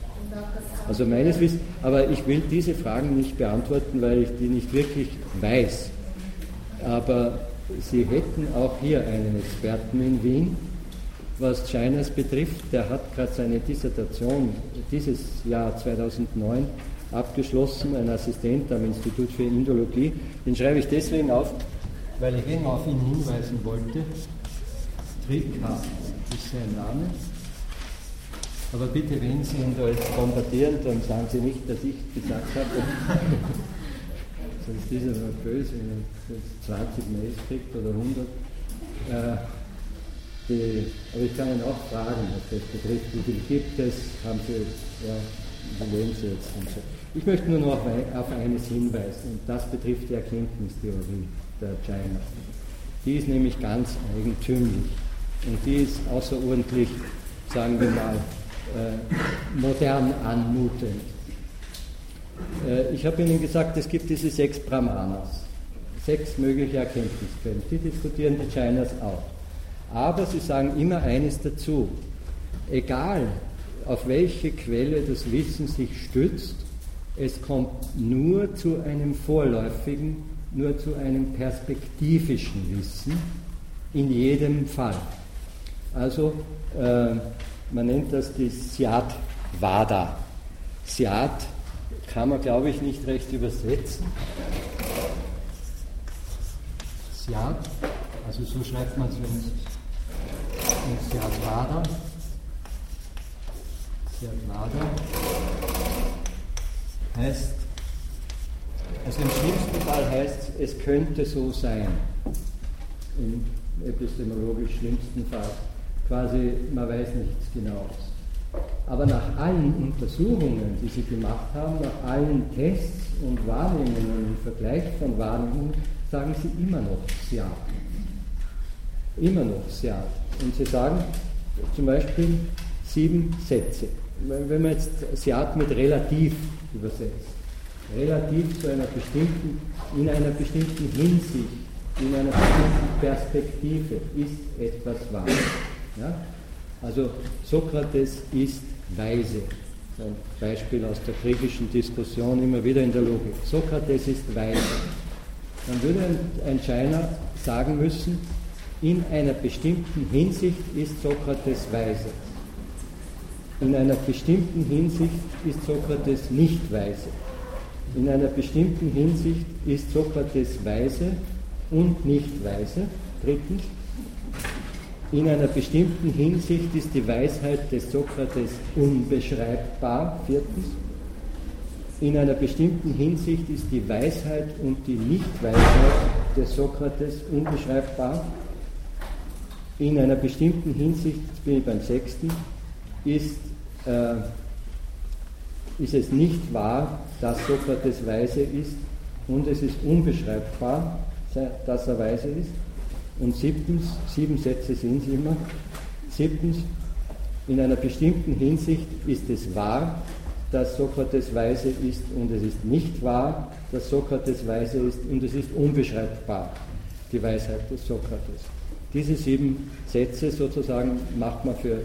Also meines Wissens, aber ich will diese Fragen nicht beantworten, weil ich die nicht wirklich weiß. Aber Sie hätten auch hier einen Experten in Wien, was Chinas betrifft. Der hat gerade seine Dissertation dieses Jahr zweitausendneun abgeschlossen, ein Assistent am Institut für Indologie. Den schreibe ich deswegen auf, weil ich eben auf ihn hinweisen wollte. Trika ist sein Name. Aber bitte, wenn Sie ihn da jetzt bombardieren, dann sagen Sie nicht, dass ich gesagt habe. Sonst ist er noch böse, wenn er zwanzig Mails kriegt oder hundert. Äh, die, aber ich kann ihn auch fragen, was das betrifft. Wie viel gibt es? Haben Sie, ja, wie leben Sie jetzt? Und so. Ich möchte nur noch auf eines hinweisen, und das betrifft die Erkenntnistheorie der China. Die ist nämlich ganz eigentümlich. Und die ist außerordentlich, sagen wir mal, äh, modern anmutend. Ich habe Ihnen gesagt, es gibt diese sechs Brahmanas, sechs mögliche Erkenntnisquellen. Die diskutieren die Chinas auch. Aber sie sagen immer eines dazu. Egal, auf welche Quelle das Wissen sich stützt, es kommt nur zu einem vorläufigen, nur zu einem perspektivischen Wissen in jedem Fall. Also, äh, man nennt das die Syat Vada. Syat kann man, glaube ich, nicht recht übersetzen. Syat, also so schreibt man es, wenn es Syat Vada. Syat Vada heißt, also im schlimmsten Fall heißt es, es könnte so sein. Im epistemologisch schlimmsten Fall. Quasi, man weiß nichts Genaues. Aber nach allen Untersuchungen, die sie gemacht haben, nach allen Tests und Wahrnehmungen, im Vergleich von Wahrnehmungen, sagen sie immer noch Syat. Immer noch Syat. Und sie sagen zum Beispiel, sieben Sätze. Wenn man jetzt Syat mit relativ übersetzt, relativ zu einer bestimmten, in einer bestimmten Hinsicht, in einer bestimmten Perspektive ist etwas wahr. Ja? Also Sokrates ist weise. Ein Beispiel aus der griechischen Diskussion immer wieder in der Logik. Sokrates ist weise. Dann würde ein Scheiner sagen müssen, in einer bestimmten Hinsicht ist Sokrates weise. In einer bestimmten Hinsicht ist Sokrates nicht weise. In einer bestimmten Hinsicht ist Sokrates weise und nicht weise. Drittens, in einer bestimmten Hinsicht ist die Weisheit des Sokrates unbeschreibbar. Viertens, in einer bestimmten Hinsicht ist die Weisheit und die Nichtweisheit des Sokrates unbeschreibbar. In einer bestimmten Hinsicht, jetzt bin ich beim sechsten, ist, äh, ist es nicht wahr, dass Sokrates weise ist, und es ist unbeschreibbar, dass er weise ist. Und siebtens, sieben Sätze sind es immer, siebtens, in einer bestimmten Hinsicht ist es wahr, dass Sokrates weise ist, und es ist nicht wahr, dass Sokrates weise ist, und es ist unbeschreibbar, die Weisheit des Sokrates. Diese sieben Sätze sozusagen macht man für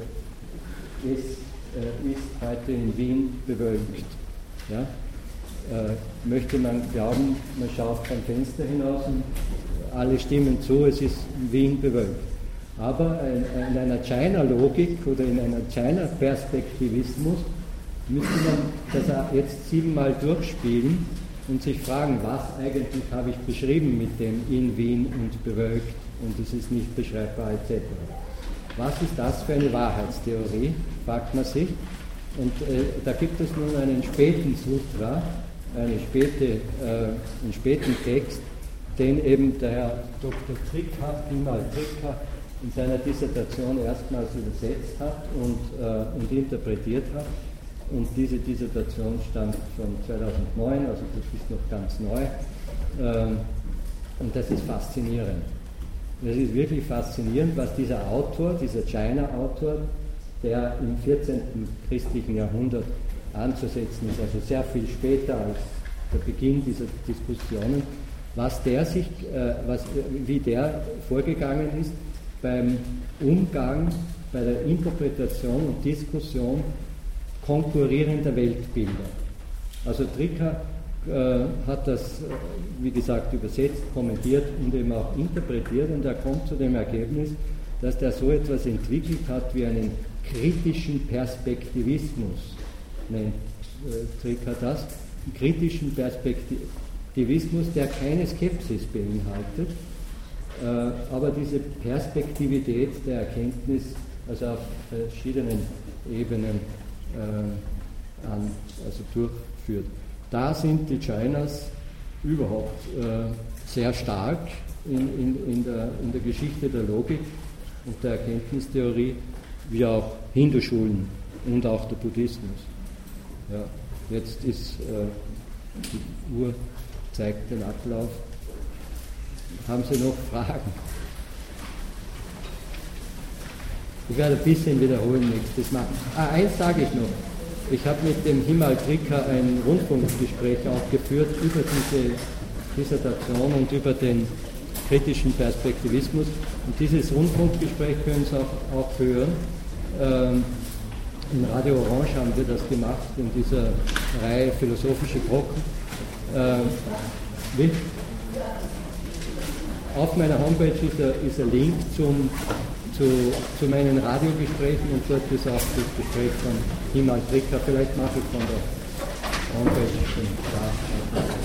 es äh, ist heute in Wien bewölkt. Ja? Äh, möchte man glauben, man schaut vom Fenster hinaus und alle stimmen zu, es ist in Wien bewölkt. Aber in, in einer China-Logik oder in einem China-Perspektivismus müsste man das jetzt siebenmal durchspielen und sich fragen, was eigentlich habe ich beschrieben mit dem in Wien und bewölkt und es ist nicht beschreibbar et cetera. Was ist das für eine Wahrheitstheorie, fragt man sich. Und äh, da gibt es nun einen späten Sutra, eine späte, äh, einen späten Text, den eben der Herr Doktor Trikha, Himal Trikha, in seiner Dissertation erstmals übersetzt hat und, äh, und interpretiert hat. Und diese Dissertation stammt von zweitausendneun, also das ist noch ganz neu. Ähm, und das ist faszinierend. Das ist wirklich faszinierend, was dieser Autor, dieser China-Autor, der im vierzehnten christlichen Jahrhundert anzusetzen ist, also sehr viel später als der Beginn dieser Diskussionen, was der sich, äh, was, wie der vorgegangen ist beim Umgang, bei der Interpretation und Diskussion konkurrierender Weltbilder. Also Trikha äh, hat das, äh, wie gesagt, übersetzt, kommentiert und eben auch interpretiert, und er kommt zu dem Ergebnis, dass der so etwas entwickelt hat wie einen kritischen Perspektivismus, nennt äh, Trikha das, einen kritischen Perspektivismus, der keine Skepsis beinhaltet, äh, aber diese Perspektivität der Erkenntnis, also auf verschiedenen Ebenen äh, an, also durchführt. Da sind die Chinas überhaupt äh, sehr stark in, in, in, der, in der Geschichte der Logik und der Erkenntnistheorie, wie auch Hinduschulen und auch der Buddhismus. Ja, jetzt ist äh, die Uhr zeigt den Ablauf. Haben Sie noch Fragen? Ich werde ein bisschen wiederholen nächstes Mal. Ah, eins sage ich noch. Ich habe mit dem Himal Trikha ein Rundfunkgespräch auch geführt über diese Dissertation und über den kritischen Perspektivismus. Und dieses Rundfunkgespräch können Sie auch, auch hören. Ähm, in Radio Orange haben wir das gemacht, in dieser Reihe Philosophische Brocken. Ähm, auf meiner Homepage ist ein, ist ein Link zum, zu, zu meinen Radiogesprächen, und dort ist auch das Gespräch von Himal Trikha. Vielleicht mache ich von der Homepage schon da.